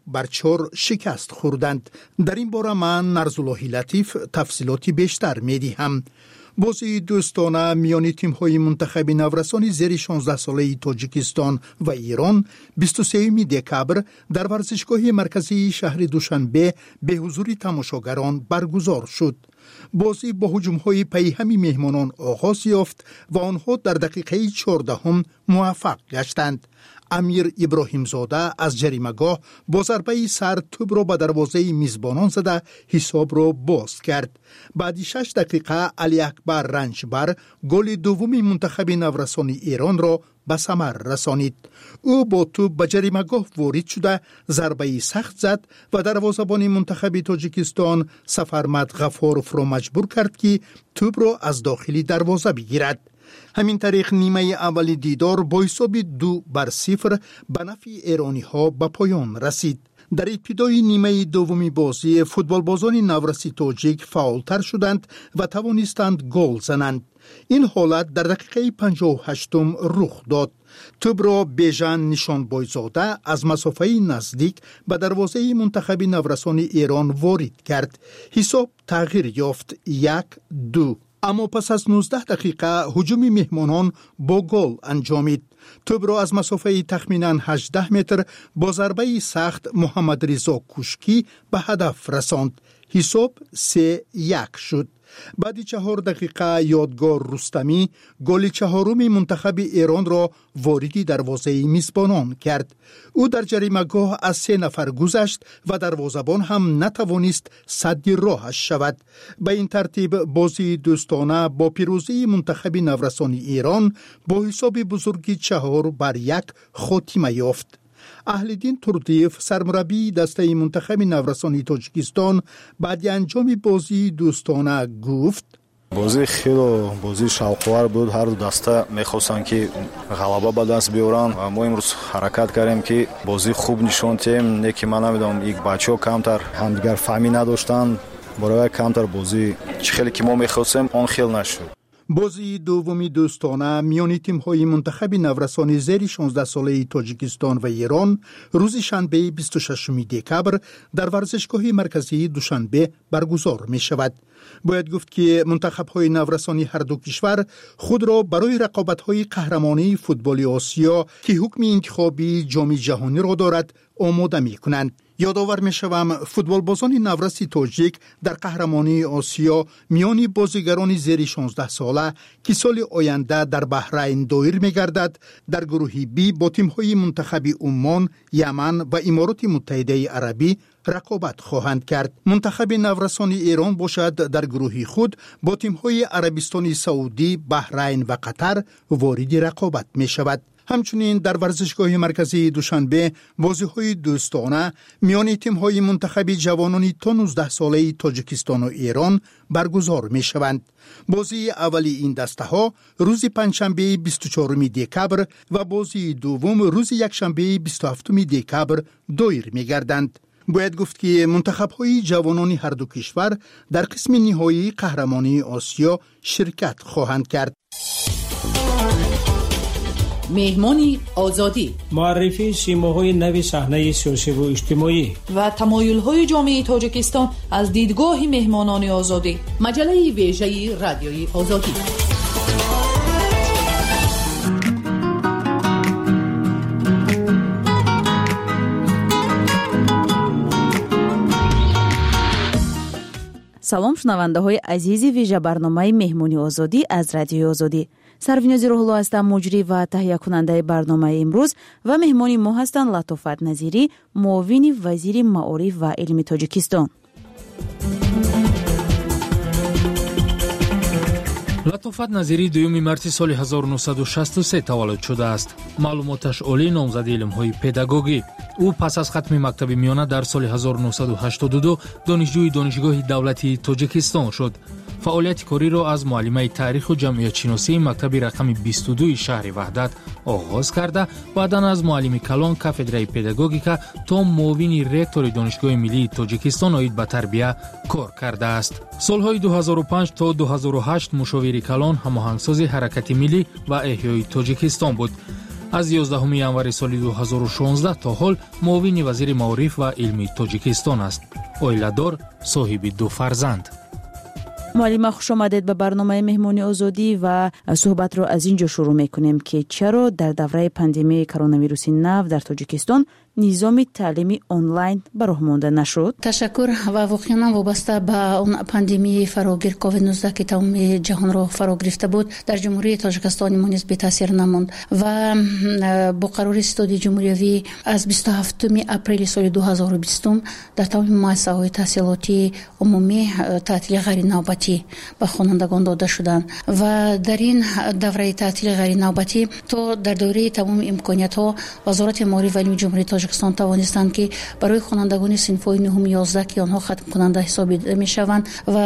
1-4 شکست خوردند. در این باره من نرزاللهی لطیف تفصیلاتی بیشتر میدهم. بازی دوستانه میان تیم‌های منتخب نورسان زیر 16 ساله تاجیکستان و ایران 23 دکبر در ورزشگاه مرکزی شهر دوشنبه به حضور تماشاگران برگزار شد. بازی با هجوم‌های پیهمی مهمانان آغاز یافت و آنها در دقیقه 14 موفق گشتند. امیر ابراهیم زاده از جریمه‌گاه با ضربه سر توپ را به دروازه میزبانان زده حساب را باز کرد. بعد 6 دقیقه علی اکبر رنجبر گل دوم منتخب نورسان ایران را به ثمر رسانید. او با توپ به جریمه‌گاه وارد شده ضربه سخت زد و دروازه‌بان منتخب تاجیکستان سفرمد غفارов را مجبور کرد که توپ را از داخلی دروازه بگیرد. همین طریق نیمه اولی دیدار با حساب 2-0 به نفع ایرانی ها به پایان رسید. در ابتدای نیمه دومی بازی فوتبالبازان نورسی تاجیک فعالتر شدند و توانستند گل زنند. این حالت در دقیقه 58 رخ داد. توپ را بیژن نشانبایزاده از مسافه نزدیک به دروازه منتخب نورسان ایران وارد کرد. حساب تغییر یافت 1-2. اما پس از 19 دقیقه هجوم مهمانان با گل انجامید. توپ را از مسافه تخمینا 18 متر با ضربه سخت محمد رضا کوشکی به هدف رساند. حساب 3-1 شد. بعد 4 دقیقه یادگار رستمی گل چهارم منتخب ایران را وارد دروازه میزبانان کرد. او در جریمه‌گاه از 3 نفر گذشت و دروازه‌بان هم نتوانست سد راهش شود. به این ترتیب بازی دوستانه با پیروزی منتخب نورسان ایران با حساب بزرگی 4-1 خاتمه یافت. اهل‌دین تردیف سرمربی دسته منتخب نورسان تاجیکستان بعد انجام بازی دوستانه گفت: بازی خیلی بازی شوق‌آور بود. هر دو دسته می‌خواستند که غلبه به دست بیارن. ما امروز حرکت کردیم که بازی خوب نشون دادیم. نیکی من نمیدونم یک بچه‌ها کمتر همدیگر فهمی نداشتن. برای کمتر بازی خیلی که ما می‌خواستیم اون خیلی نشد. بازی دومی دوستانه میان تیم‌های منتخب نورسان زیر 16 ساله تاجیکستان و ایران روز شنبه 26 دکبر در ورزشگاه مرکزی دوشنبه برگزار می شود. باید گفت که منتخب‌های نورسانی هر دو کشور خود را برای رقابت‌های قهرمانی فوتبال آسیا که حکم انتخابی جام جهانی را دارد آماده می‌کنند. یادآور می‌شوم فوتبالبازان نورسی تاجیک در قهرمانی آسیا میان بازیگران زیر 16 ساله که سال آینده در بحرین دایر می‌گردد در گروه بی با تیم‌های منتخب عمان، یمن و امارات متحده عربی رقابت خواهند کرد. منتخب نورسان ایران باشد در گروه خود با تیم‌های عربستان سعودی، بحرین و قطر وارد رقابت می‌شود. همچنین در ورزشگاه مرکزی دوشنبه بازی‌های دوستانه میان تیم‌های منتخب جوانان تا 19 ساله تاجیکستان و ایران برگزار می‌شوند. بازی اولی این دسته‌ها روز پنجشنبه 24 دکبر و بازی دوم روز یکشنبه 27 دکبر دایر می‌گردند. باید گفت که منتخب‌های جوانان هر دو کشور در قسم نهایی قهرمانی آسیا شرکت خواهند کرد. مهمانی آزادی، معرفی سیماهای نوی صحنه سیاسی و اجتماعی و تمایل‌های جامعه تاجیکستان از دیدگاه مهمانان آزادی. مجله ویژه رادیوی آزادی. салом шунавандаҳои азизи вижа барномаи меҳмони озодӣ аз радиои озодӣ. Сарвинози Рӯҳулло ҳастам, муҷрӣ ва таҳиякунандаи барномаи имрӯз ва меҳмони мо ҳастанд Латофат Назирӣ, муовини вазири маориф ва илми Тоҷикистон. латофат Назирӣ 2 марти соли 1963 таваллуд шудааст. маълумоташ олӣ, номзади илмҳои педагогӣ. ӯ пас аз хатми мактаби миёна дар соли 1982 донишҷӯи донишгоҳи давлати Тоҷикистон шуд. фаъолияти кориро аз муаллимаи таъриху ҷамъиятшиносии мактаби рақами 22 шаҳри Ваҳдат оғоз карда, баъдан аз муаллими калон кафедраи педагогика то муовини ректори Донишгоҳи миллии Тоҷикистон оид ба тарбия кор кардааст. солҳои 2005 то 2008 мушовири калон ҳамоҳангсози ҳаракати миллӣ ва эҳёи Тоҷикистон буд. аз 11 январи соли 2016 то ҳол муовини вазири маориф ва илми Тоҷикистон аст. оиладор, соҳиби 2 фарзанд. муаллима, хуш омадед ба барномаи меҳмони озодӣ ва суҳбатро аз ин ҷо шурӯъ мекунем ки чаро дар давраи пандемияи коронавируси нав дар Тоҷикистон низоми таълими онлайн ба роҳ монда нашуд? Ташаккур ва воқеан вобаста ба он пандемияи фарогир COVID-19 ки тамоми ҷаҳонро фаро гирифта буд, дар ҷумҳурии Тоҷикистон мо низ бетаъсир намонд ва бо қарори ситоди ҷумҳуриявӣ аз 27 апрели соли 2020 дар тамоми муассисаҳои таҳсилотии умумӣ таътили ғайринавбатӣ ба хонандагон дода шуданд ва дар ин давраи таътили ғайринавбатӣ то дар доираи тамоми имкониятҳо Вазорати маориф ва илми ҷумҳурии Тоҷикистон тавонистанд ки барои хонандагони синфҳои 9-11 ки онҳо хатмкунанда ҳисобида мешаванд ва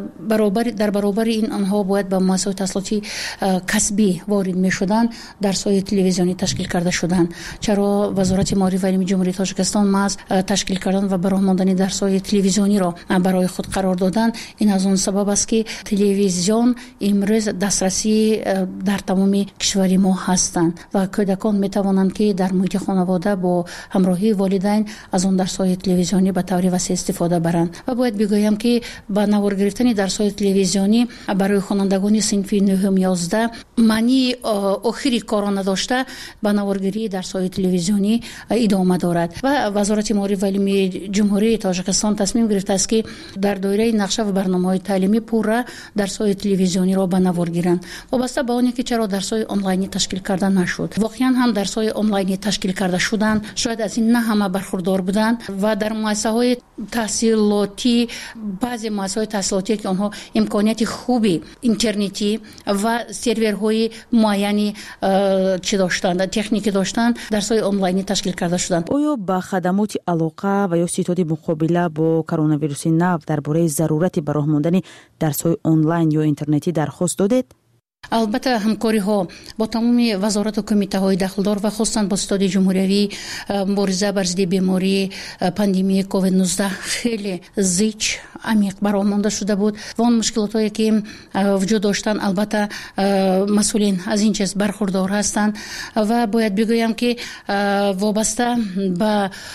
дар баробари ин онҳо бояд ба муассисаҳои таҳсилоти касбӣ ворид мешуданд, дарсҳои телевизионӣ ташкил карда шуданд. чаро Вазорати маориф ва илми ҷумҳурии Тоҷикистон маҳз ташкил кардан ва ба роҳ мондани дарсҳои телевизиониро барои худ қарор доданд? ин аз он сабаб аст ки телевизион имрӯз дастрасӣ дар тамоми кишвари мо ҳастанд ва кӯдакон метавонанд ки дар муҳити хонавода бо ҳамроҳии волидайн аз он дарсҳои телевизионӣ ба таври васеъ истифода баранд. ва бояд бигӯям ки ба навор гирифтани дарсҳои телевизионӣ барои хонандагони синфи 9-11 маънии охири коро надошта ба наворгирии дарсҳои телевизионӣ идома дорад ва Вазорати маориф ва илми ҷумҳурии Тоҷикистон тасмим гирифтааст ки дар доираи нақша ва барномаҳои таълимӣ пурра дарсҳои телевизиониро ба навор гиранд. вобаста ба оне ки чаро дарсҳои онлайнӣ ташкил карда нашуд. воқеан ҳам дарсҳои онлайнӣ ташкил карда шуданд, шояд аз ин на ҳама бархурдор буданд ва дар муассисаҳои таҳсилотӣ, баъзе муассисаҳои таҳсилотие ки онҳо имконияти хуби интернетӣ ва серверҳои муайяни чӣ доштанд, техникӣ доштанд, дарсҳои онлайнӣ ташкил карда шуданд. оё ба хадамоти алоқа ва ё ситоди муқобила бо коронавируси нав дар бораи зарурати ба роҳ мондани дарсҳои онлайн ё интернетӣ дархост додед? албатта ҳамкориҳо бо тамоми вазорату кумитаҳои дахлдор ва хусусан бо ситоди ҷумҳуриявӣ мубориза бар зидди бемории пандемияи COVID-19 хеле зич амиқ ба роҳ монда шуда буд ва он мушкилотое ки вуҷуд доштанд албатта масъулин аз ин чиз бархурдор ҳастанд ва бояд бигӯям ки вобаста ба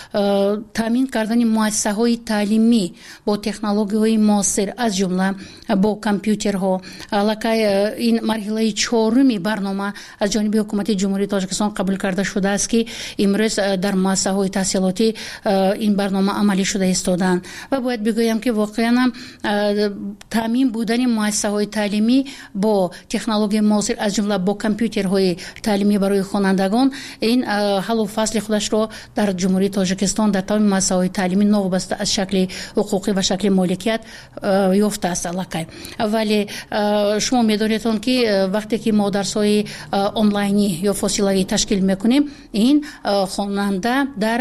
таъмин кардани муассисаҳои таълимӣ бо технологияҳои муосир аз ҷумла бо компютерҳо аллакай ин марҳилаи 4 барнома аз ҷониби ҳукумати ҷумҳурии Тоҷикистон қабул карда шудааст ки имрӯз дар муассисаҳои таҳсилотӣ ин барнома амалӣ шуда истодаанд ва бояд бигӯям ки воқеан таъмин будани муассисаҳои таълимӣ бо технологияи муосир аз ҷумла бо компютерҳои таълимӣ барои хонандагон ин ҳаллу фасли худашро дар ҷумҳурии Тоҷикистон дар тамоми муассисаҳои таълимӣ новобаста аз шакли ҳуқуқӣ ва шакли моликият ёфтааст аллакай. вале шумо медонед ки вақте ки мо дарсҳои онлайнӣ ё фосилавӣ ташкил мекунем, ин хонанда дар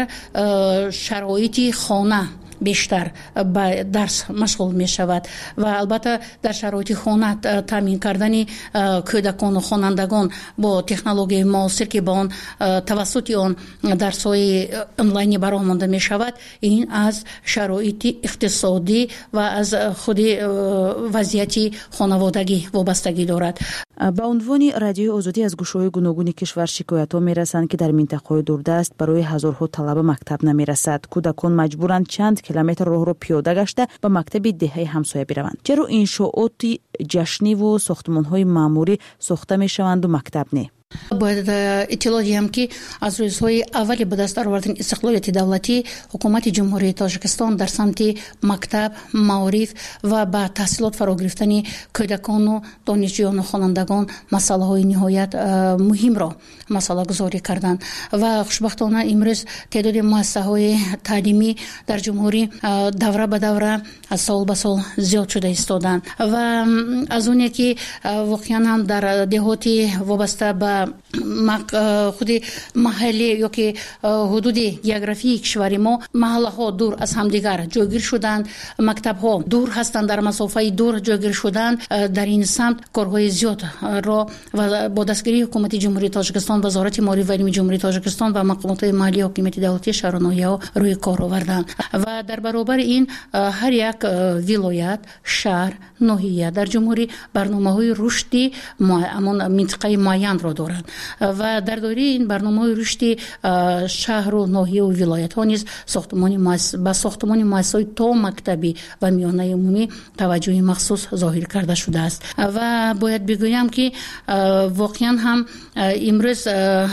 шароити хона бештар ба дарс машғул мешавад ва албатта дар шароити хона таъмин кардани кӯдакону хонандагон бо технологияи муосир ки ба он тавассути он дарсҳои онлайнӣ ба роҳ монда мешавад, ин аз шароити иқтисодӣ ва аз худи вазъияти хонаводагӣ вобастагӣ дорад. ба унвони радиои озодӣ аз гӯшаҳои гуногуни кишвар шикоятҳо мерасанд ки дар минтақаҳои дурдаст барои ҳазорҳо талаба мактаб намерасад. кӯдакон маҷбуранд чанд километр роҳро пиёда гашта ба мактаби деҳаи ҳамсоя бираванд. чаро иншооти ҷашниву сохтмонҳои маъмурӣ сохта мешаванду мактаб не? باید اطلاع دیم که از روزهای اولی به دست آوردن استقلالیت دولتی حکومت جمهوری تاجیکستان در سمت مکتب، معارف و با تحصیلات فرا گرفتن کودکان و دانشجویان و خوانندگان مسائل های نهایت مهم را مسئله گذاری کردند و خوشبختانه امروز تعداد مؤسسه های تعلیمی در جمهوری دوره به دوره از سال به سال زیاد شده ایستادند و از اونی که واقعا هم در دهاتی وابسته به خود محلی یا که حدود گیوگرافی کشور ما محله ها دور از همدیگر جایگیر شدند، مکتب ها دور هستند، در مسافه دور جایگیر شدند. در این سمت کارهای زیاد را و با دستگیری حکومت جمهوری تاجیکستان، وزارت مالی و علمی جمهوری تاجیکستان و مقامات محلی حکومت دولتی شهر و ناحیه ها روی کار آوردند و در برابر این هر یک ولایت، شهر، ناحیه در جمهوری برنامه‌های رشدی همون منطقه معین را دارند و در دایره این برنامه‌های رشدی شهر و ناحیه و ولایت ها نیز ساختمان مؤسسات تا مکتبی و میانه عمومی توجه مخصوص ظاهر کرده شده است و باید بگویم که واقعا هم امروز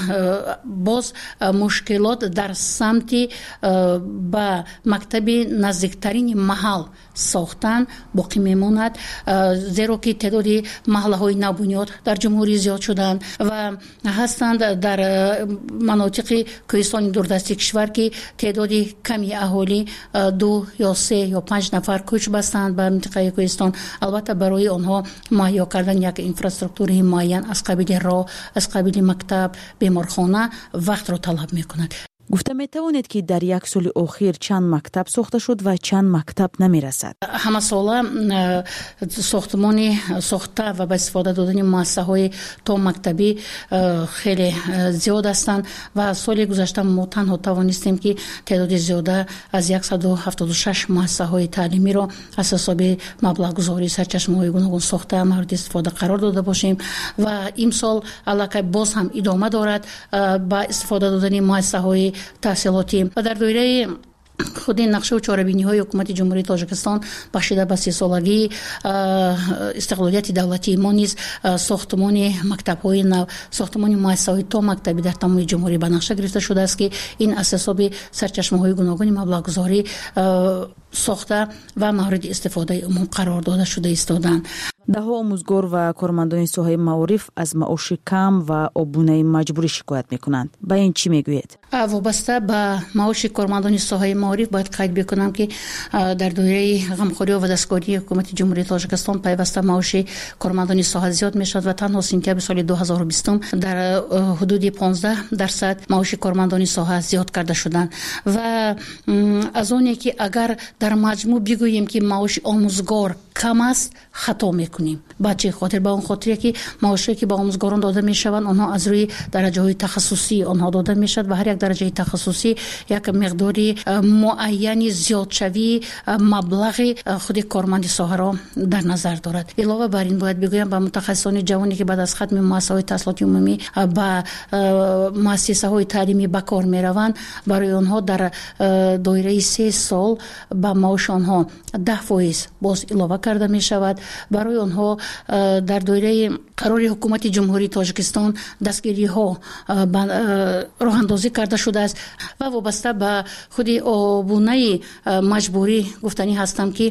باز مشکلات در سمت با مکتب نزدیکترین محل ساختن باقی میماند، زیرا که تعداد محله های نوبنیاد در جمهوری زیاد شدند و هستند در مناطق کوهستان دوردستی کشور که تعداد کمی اهالی 2 یا 3 یا 5 نفر کوچ بستند به منطقه کوهستان. البته برای آنها مهیا کردن یک اینفراستراکتور معین از قبیل راه، از قبیل مکتب، بیمارخانه وقت را طلب میکند. گفته می توانید که در یک سال اخیر چند مکتب ساخته شد و چند مکتب نمی رسد؟ همه ساله ساختمانی ساخته و به استفاده دادن مؤسسه های تا مکتبی خیلی زیاد هستند و سال گذشته ما تنها توانستیم که تعداد زیاده از 176 مؤسسه های تعلیمی را از حساب مبلغ گذاری سرچشمه های گوناگون ساخته مورد استفاده قرار داده باشیم و این سال علاقه باز هم ادامه دارد با استفاده دادن مؤسسه های تحصیلاتی و در دایره خود نقشه و چاره‌بینی های حکومت جمهوری تاجیکستان بخشیده به 30 سالگی استقلالیت دولتی ما نیز ساختمان مکتب های نو، ساختمان مؤسسه های تا مکتبی در تمام جمهوری به نقشه گرفته شده است که این از حساب سرچشمه های گوناگون مبلغ گذاری ساخته و مورد استفاده عموم قرار داده شده ایستادند. دهها آموزگار و کارمندان ساحه معارف از معاش کم و آبونه مجبوری شکایت میکنند. با این چی میگوید؟ وابسته به معاش کارمندان ساحه معارف باید قید بکنم که در دوره غمخوری و دستکاری حکومت جمهوری تاجیکستان پیوسته معاش کارمندان ساحه زیاد میشد و تنها سپتامبر سال 2020 در حدود 15% معاش کارمندان ساحه زیاد کرده شدند و از اونی که اگر در مجموع بگوییم که معاش آموزگار کم است خطا میکنیم. بچه خاطر به اون خاطری که معاشی که به آموزگاران داده میشوند آنها از روی درجه های تخصصی آنها داده میشد و هر یک درجه تخصصی یک مقداری معینی زیاد شوی مبلغ خود کارمند ساحه را در نظر دارد. علاوه بر این باید بگویم به متخصصان جوانی که بعد از ختم مؤسسه های تحصیلاتی عمومی به مؤسسه های تعلیمی به کار میروند، برای آنها در دایره 3 سال به معاش آنها 10% باز علاوه کرده می شود. برای آنها در دایره قرار حکومت جمهوری تاجیکستان دستگیری ها راه اندازی کرده شده است و وابسته به خود آبونه مجبوری گفتنی هستم که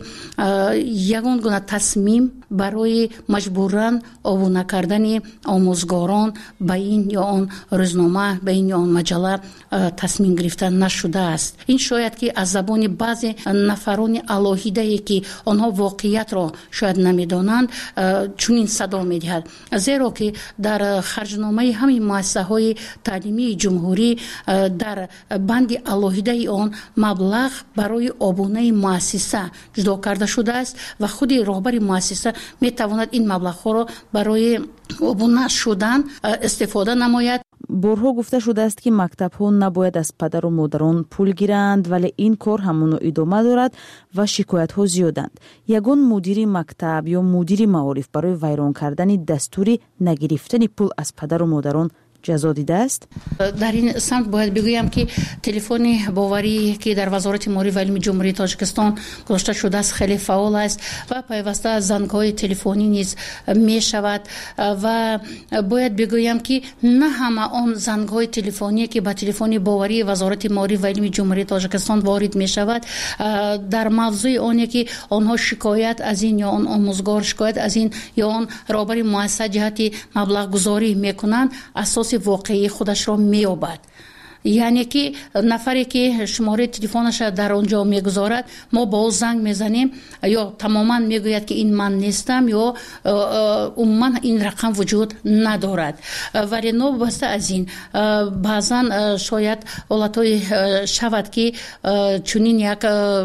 یگان گونه تصمیم برای مجبورن آبونه کردن آموزگاران به این یا آن روزنامه، به این یا آن مجله تصمیم گرفتن نشده است. این شاید که از زبان بعضی نفران الهیده که آنها واقعیت را شاید نمیدانند چنین صدا میدهد، زیرا که در خرجنامه همین مؤسسه های تعلیمی جمهوری در بند الهیده آن مبلغ برای آبونه مؤسسه جدا کرده شده است و خود رهبر مؤسسه میتواند این مبلغ را برای آبونه شدن استفاده نماید. بارها گفته شده است که مکتب ها نباید از پدر و مادران پول گیرند، ولی این کار همون ادامه دارد و شکایت ها زیادند. یگان مدیر مکتب یا مدیر معارف برای ویران کردن دستوری نگرفتن پول از پدر و مادران جزا دیده است؟ در این سمت باید بگویم که تلفن باوری که در وزارت مالی و علمی جمهوری تاجیکستان گذاشته شده است خیلی فعال است و پیوسته زنگ‌های تلفنی نیز می شود و باید بگویم که نه همه آن زنگ‌های تلفنی که به تلفن باوری وزارت مالی و علمی جمهوری تاجیکستان وارد می شود در موضوع آنی که آنها شکایت از این یا آن آموزگار شکایت از این یا آن رابر مؤسسه جهت مبلغ گذاری می کنند اساس واقعی خودش را می‌یابد. یعنی که نفری که شماره تلفنش در اونجا میگذارد ما با او زنگ میزنیم یا تماما میگوید که این من نیستم یا عموما این رقم وجود ندارد ولی نوبسته از این بعضا شاید حالتهای شود که چنین یک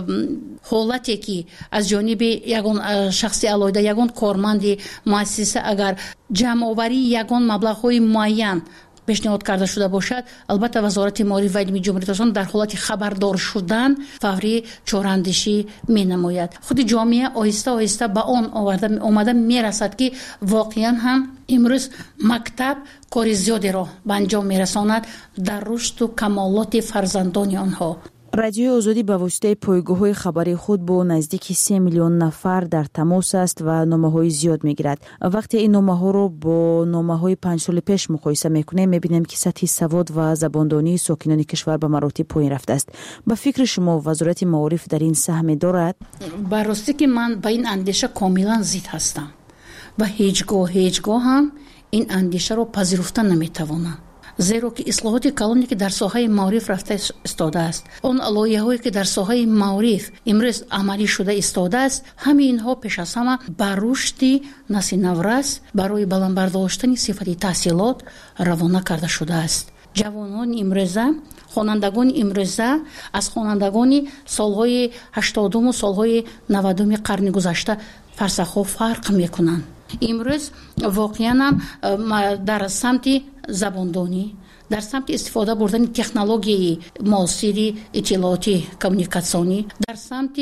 حالتی که از جانب یگان شخصی علاوه یگان کارمند مؤسسه اگر جمع آوری یگان مبلغ‌های معین پیشنهاد کرده شده باشد البته وزارت مالی و علمی جمهوری تاجیکستان در حالت خبردار شدن فوری چاراندیشی می نماید. خود جامعه آهسته آهسته به آن آمده می رسد که واقعا هم امروز مکتب کار زیادی را به انجام می رساند در رشد و کمالات فرزندان آنها. رادیوی آزادی به واسطه پایگاه‌های خبری خود با نزدیک 3 میلیون نفر در تماس است و نامه‌های زیاد می‌گیرد. وقتی این نامه‌ها رو با نامه‌های 5 سال پیش مقایسه می‌کنیم می‌بینیم که سطح سواد و زباندانی ساکنان کشور به مراتب پایین رفته است. به فکر شما وزارت معارف در این سهم دارد؟ به راستی که من با این اندیشه کاملا ضد هستم و هیچگاه هم این اندیشه رو پذیرفته نمی‌توانم. زیرا که اصلاحات کلانی که در ساحه معارف رفته استاده است اون لایحه‌هایی که در ساحه معارف امروز عملی شده استاده است همین اینها پیش از همه بر رشد نسل نورس برای بلند برداشتن صفت تحصیلات روانه کرده شده است. جوانان امروزه خوانندگان امروزه از خوانندگان سالهای 80 و سالهای 90 قرن گذشته فرسخ‌ها فرق می‌کنند. امروز واقعا در سمت زباندانی در سمت استفاده بردن تکنولوژی معاصر اطلاعاتی کمیونیکاسیونی در سمت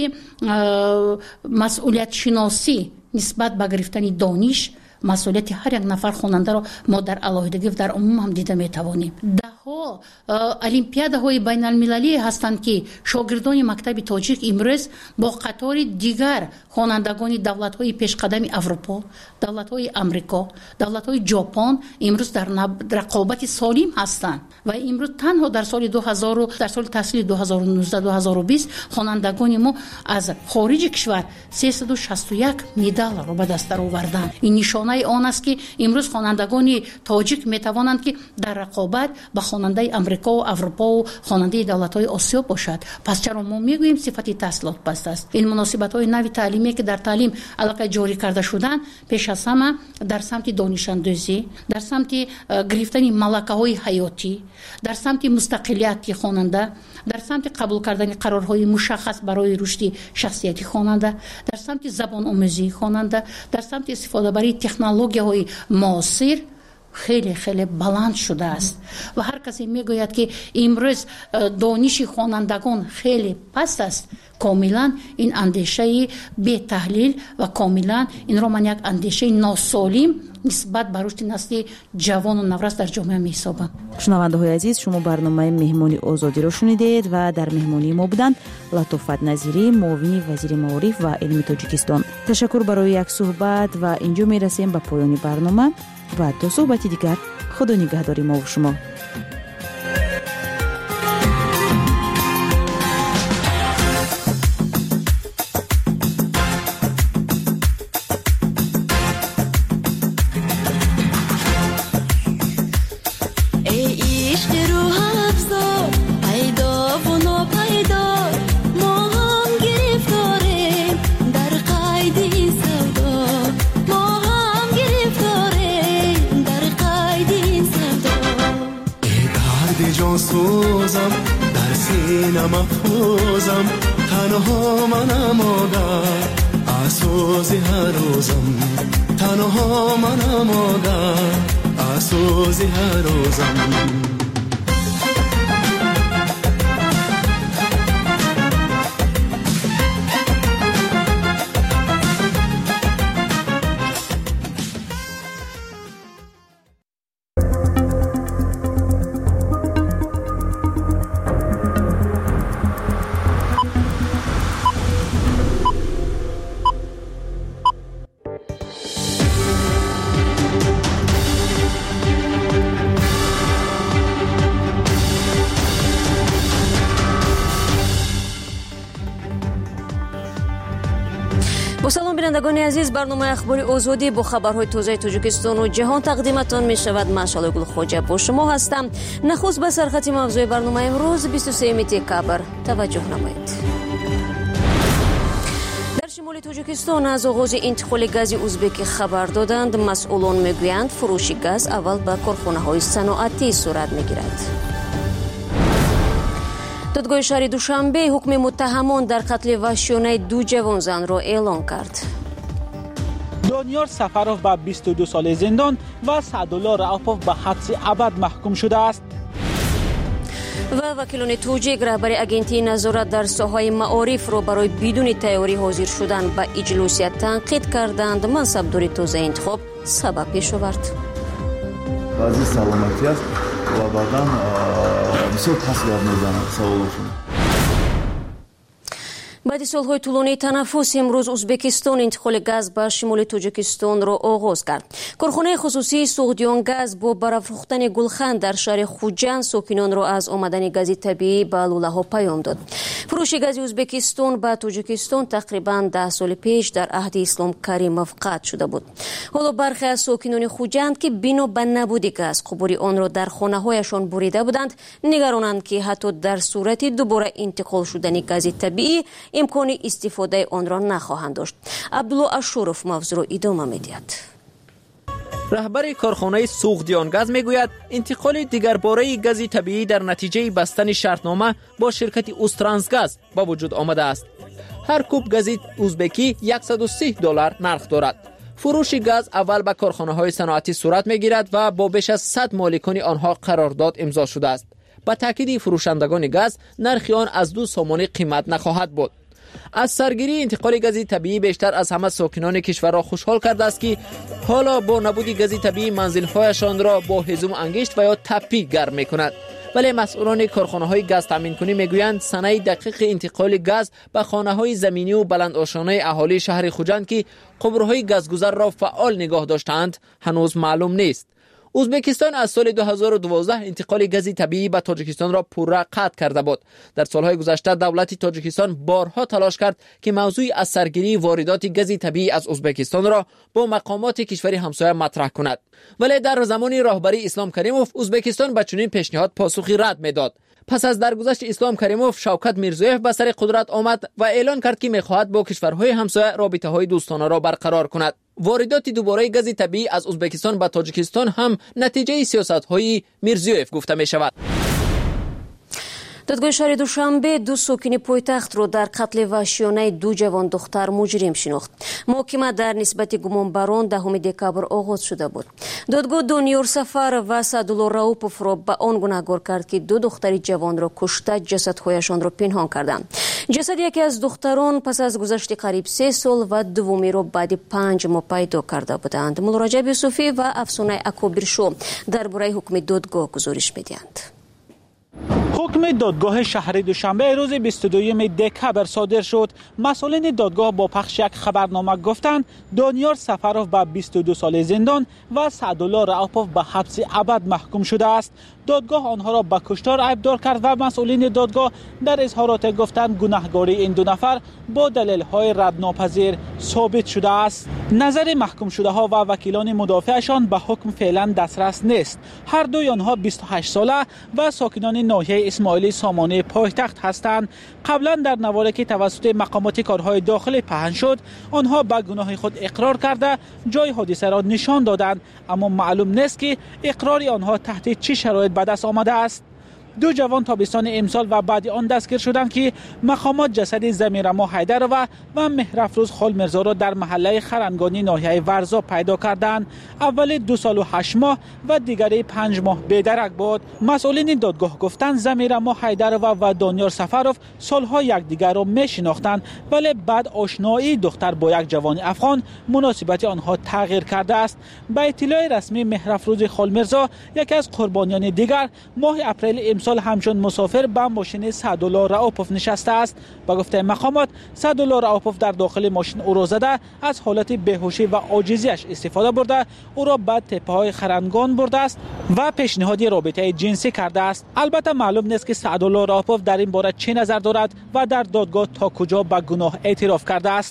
مسئولیت شناسی نسبت به گرفتن دانش مسئولیت هر یک نفر خواننده را ما در علاوه‌دگی و در عموم هم دیده می‌توانیم. ده‌ها المپیادهای بین المللی هستند که شاگردان مکتب تاجیک امروز با قطار دیگر خوانندگان دولت‌های پیشقدم اروپا، دولت‌های آمریکا، دولت‌های ژاپن امروز در رقابت سالم هستند و امروز تنها در سال 2000 در سال تحصیل 2019-2020 خوانندگان ما از خارج کشور 361 مدال را به دست آوردند. این نشانه آن است که امروز خوانندگان تاجیک میتوانند که در رقابت با خواننده آمریکا و اروپا و خواننده دولت‌های آسیا باشد. پس چرا ما میگوییم صفت تحصیلات پست است؟ این مناسبت‌های نوی تعلیمی که در تعلیم علاقه جاری کرده شدن پیش از همه در سمت دانش اندوزی، در سمت گرفتن ملکه‌های حیاتی، در سمت مستقلیت خواننده، در سمت قبول کردن قرارهای مشخص برای رشد شخصیت خواننده، در سمت زبان آموزی خواننده، در سمت استفاده برای تکنولوژی‌های معاصر خیلی خیلی بلند شده است و هر کسی میگوید که امروز دانش خوانندگان خیلی پست است. کاملا این اندیشه بی تحلیل و کاملا این را من یک اندیشه ناسالم نسبت به رشد نسل جوان و نورس در جامعه می‌حسابم. شنونده‌های عزیز، شما برنامه مهمانی آزادی را شنیدید و در مهمانی ما بودند لطفت نظیری، معاون وزیر معارف و علم تاجیکستان. تشکر برای یک صحبت و اینجا میرسیم به پایان برنامه و تا صحبتی دیگر خدا نگهداری ما و شما. سوزم در سینه محفوظم تنها منم آگر اسوزی هر روزم تنها منم آگر اسوزی هر روزم. بینندگان عزیز، برنامه اخباری آزادی با خبرهای تازه تاجیکستان و جهان تقدیمتان می شود. من شعله گل خوجه با شما هستم. نخست به سرخط موضوع برنامه امروز 23 دکبر توجه نمایید. در شمال تاجیکستان از آغاز انتقال گاز ازبکی خبر دادند. مسئولان میگویند فروش گاز اول به کارخانه‌های صنعتی صورت میگیرد. دادگاه شهر دوشنبه حکم متهمان در قتل وحشیانه 2 جوان زن را اعلام کرد. دانیار سفروف به 22 سال زندان و سعدالله رعوپوف به حبس ابد محکوم شده است. و وکیلان توجیک رهبر اگنتی نظارت در ساحه معارف را برای بدون تیاری حاضر شدن به اجلوسیت تنقید کردند. منصبداری تازه انتخاب سبب پیش آورد. بعضی سلامتی است و بعداً بسیار تسلیت می‌دانم سوالشون. بعد سالهای طولانی تنفس امروز ازبکستان انتقال گاز به شمال تاجیکستان را آغاز کرد. کارخانه خصوصی سوغدیان گاز با برافروختن گلخند در شهر خوجند ساکنان را از آمدن گاز طبیعی به لوله‌ها پیام داد. فروش گاز ازبکستان به تاجیکستان تقریباً 10 سال پیش در عهد اسلام کریموف قطع شده بود. حالا برخی از ساکنان خوجند که بنا به نبود گاز قبور آن را در خانه‌هایشان بریده بودند، نگرانند که حتی در صورت دوباره انتقال شدن گاز طبیعی امکان استفاده آن را نخواهند داشت. عبدالله اشورف موضوع را ادامه می‌دهد. رهبر کارخانه سوغدیان گاز میگوید انتقال دیگر باره گاز طبیعی در نتیجه بستن شرطنامه با شرکت اوسترانسگاز با وجود آمده است. هر کوب گاز ازبکی $130 نرخ دارد. فروش گاز اول به کارخانه‌های صنعتی صورت میگیرد و با بیش از 100 مالکان آنها قرارداد امضا شده است. با تاکید فروشندگان گاز نرخ آن از 2 سومانی قیمت نخواهد بود. از سرگیری انتقال گاز طبیعی بیشتر از همه ساکنان کشور را خوشحال کرده است که حالا با نبود گاز طبیعی منزل‌هایشان را با هیزم انگشت و یا تپی گرم می‌کنند. ولی مسئولان کارخانه‌های گاز تامین کنی میگویند صنایع دقیق انتقال گاز به خانه‌های زمینی و بلندآشانه اهالی شهر خوجند که قبرهای گازگذر را فعال نگاه داشتند هنوز معلوم نیست. ازبکستان از سال 2012 انتقال گاز طبیعی به تاجیکستان را پورا قطع کرده بود. در سالهای گذشته دولت تاجیکستان بارها تلاش کرد که موضوع از سرگیری واردات گاز طبیعی از ازبکستان را با مقامات کشور همسایه مطرح کند. ولی در زمان رهبری اسلام کریموف ازبکستان به چنین پیشنهاد پاسخی رد میداد. پس از درگذشت اسلام کریموف، شوکت میرزویف به سر قدرت آمد و اعلان کرد که می‌خواهد با کشورهای همسایه رابطه‌های دوستانه را برقرار کند. واردات دوباره گاز طبیعی از ازبکستان به تاجیکستان هم نتیجه سیاست‌های میرزویف گفته می‌شود. دادگاه شهر دوشنبه 2 ساکن پایتخت را در قتل وحشیانه 2 جوان دختر مجرم شناخت. محاکمه در نسبت گمانبران 10 دکبر آغاز شده بود. دادگاه دانیار سفر و سعدالله رعوپوف را به آن گناهکار کرد که 2 دختر جوان را کشته جسدهایشان را پنهان کردند. جسد یکی از دختران پس از گذشت قریب 3 سال و دومی را بعد 5 ماه پیدا کرده بودند. مولا رجب یوسفی و افسانه اکابرشو درباره حکم دادگاه گزارش می‌دهند. حکم دادگاه شهر دوشنبه روز 22 دکبر صادر شد. مسئولین دادگاه با پخش یک خبرنامه گفتند دانیار سفروف به 22 سال زندان و سعدالله رعوپوف به حبس ابد محکوم شده است. دادگاه آنها را به کشتار عیبدار کرد و مسئولین دادگاه در اظهارات گفتند گناهکاری این 2 نفر با دلایل ردناپذیر ثابت شده است. نظر محکوم شده ها و وکیلان مدافعشان به حکم فعلا دسترس نیست. هر دوی آنها 28 ساله و ساکنان ناحیه اسماعیلی سامانه پایتخت هستند. قبلا در نواری که توسط مقامات کارهای داخلی پهن شد، آنها به گناه خود اقرار کرده جای حادثه را نشان دادند، اما معلوم نیست که اقرار آنها تحت چه شرایط به دست آمده است. 2 جوان تابستان امسال و بعد آن دستگیر شدند که مقامات جسد زمیرما حیدرova و مهرافروز خالمرزا را در محله خرنگانی ناحیه ورزا پیدا کردند. اول 2 سال و 8 ماه و دیگری 5 ماه بی‌درک بود. مسئولین دادگاه گفتند زمیرما حیدرova و دانیار سفروف سالها یکدیگر را میشناختند، ولی بعد آشنایی دختر با یک جوان افغان مناسبت آنها تغییر کرده است. به اطلاع رسمی مهرافروز خالمرزا یکی از قربانیان دیگر ماه اپریل امسال همچون مسافر به ماشین سعدالله رعوپوف نشسته است. با گفته مقامات سعدالله رعوپوف در داخل ماشین او را زده از حالت بیهوشی و عاجزیش استفاده برده او را به تپه‌های خرنگان برده است و پیشنهاد رابطه جنسی کرده است. البته معلوم نیست که سعدالله رعوپوف در این باره چه نظر دارد و در دادگاه تا کجا به گناه اعتراف کرده است.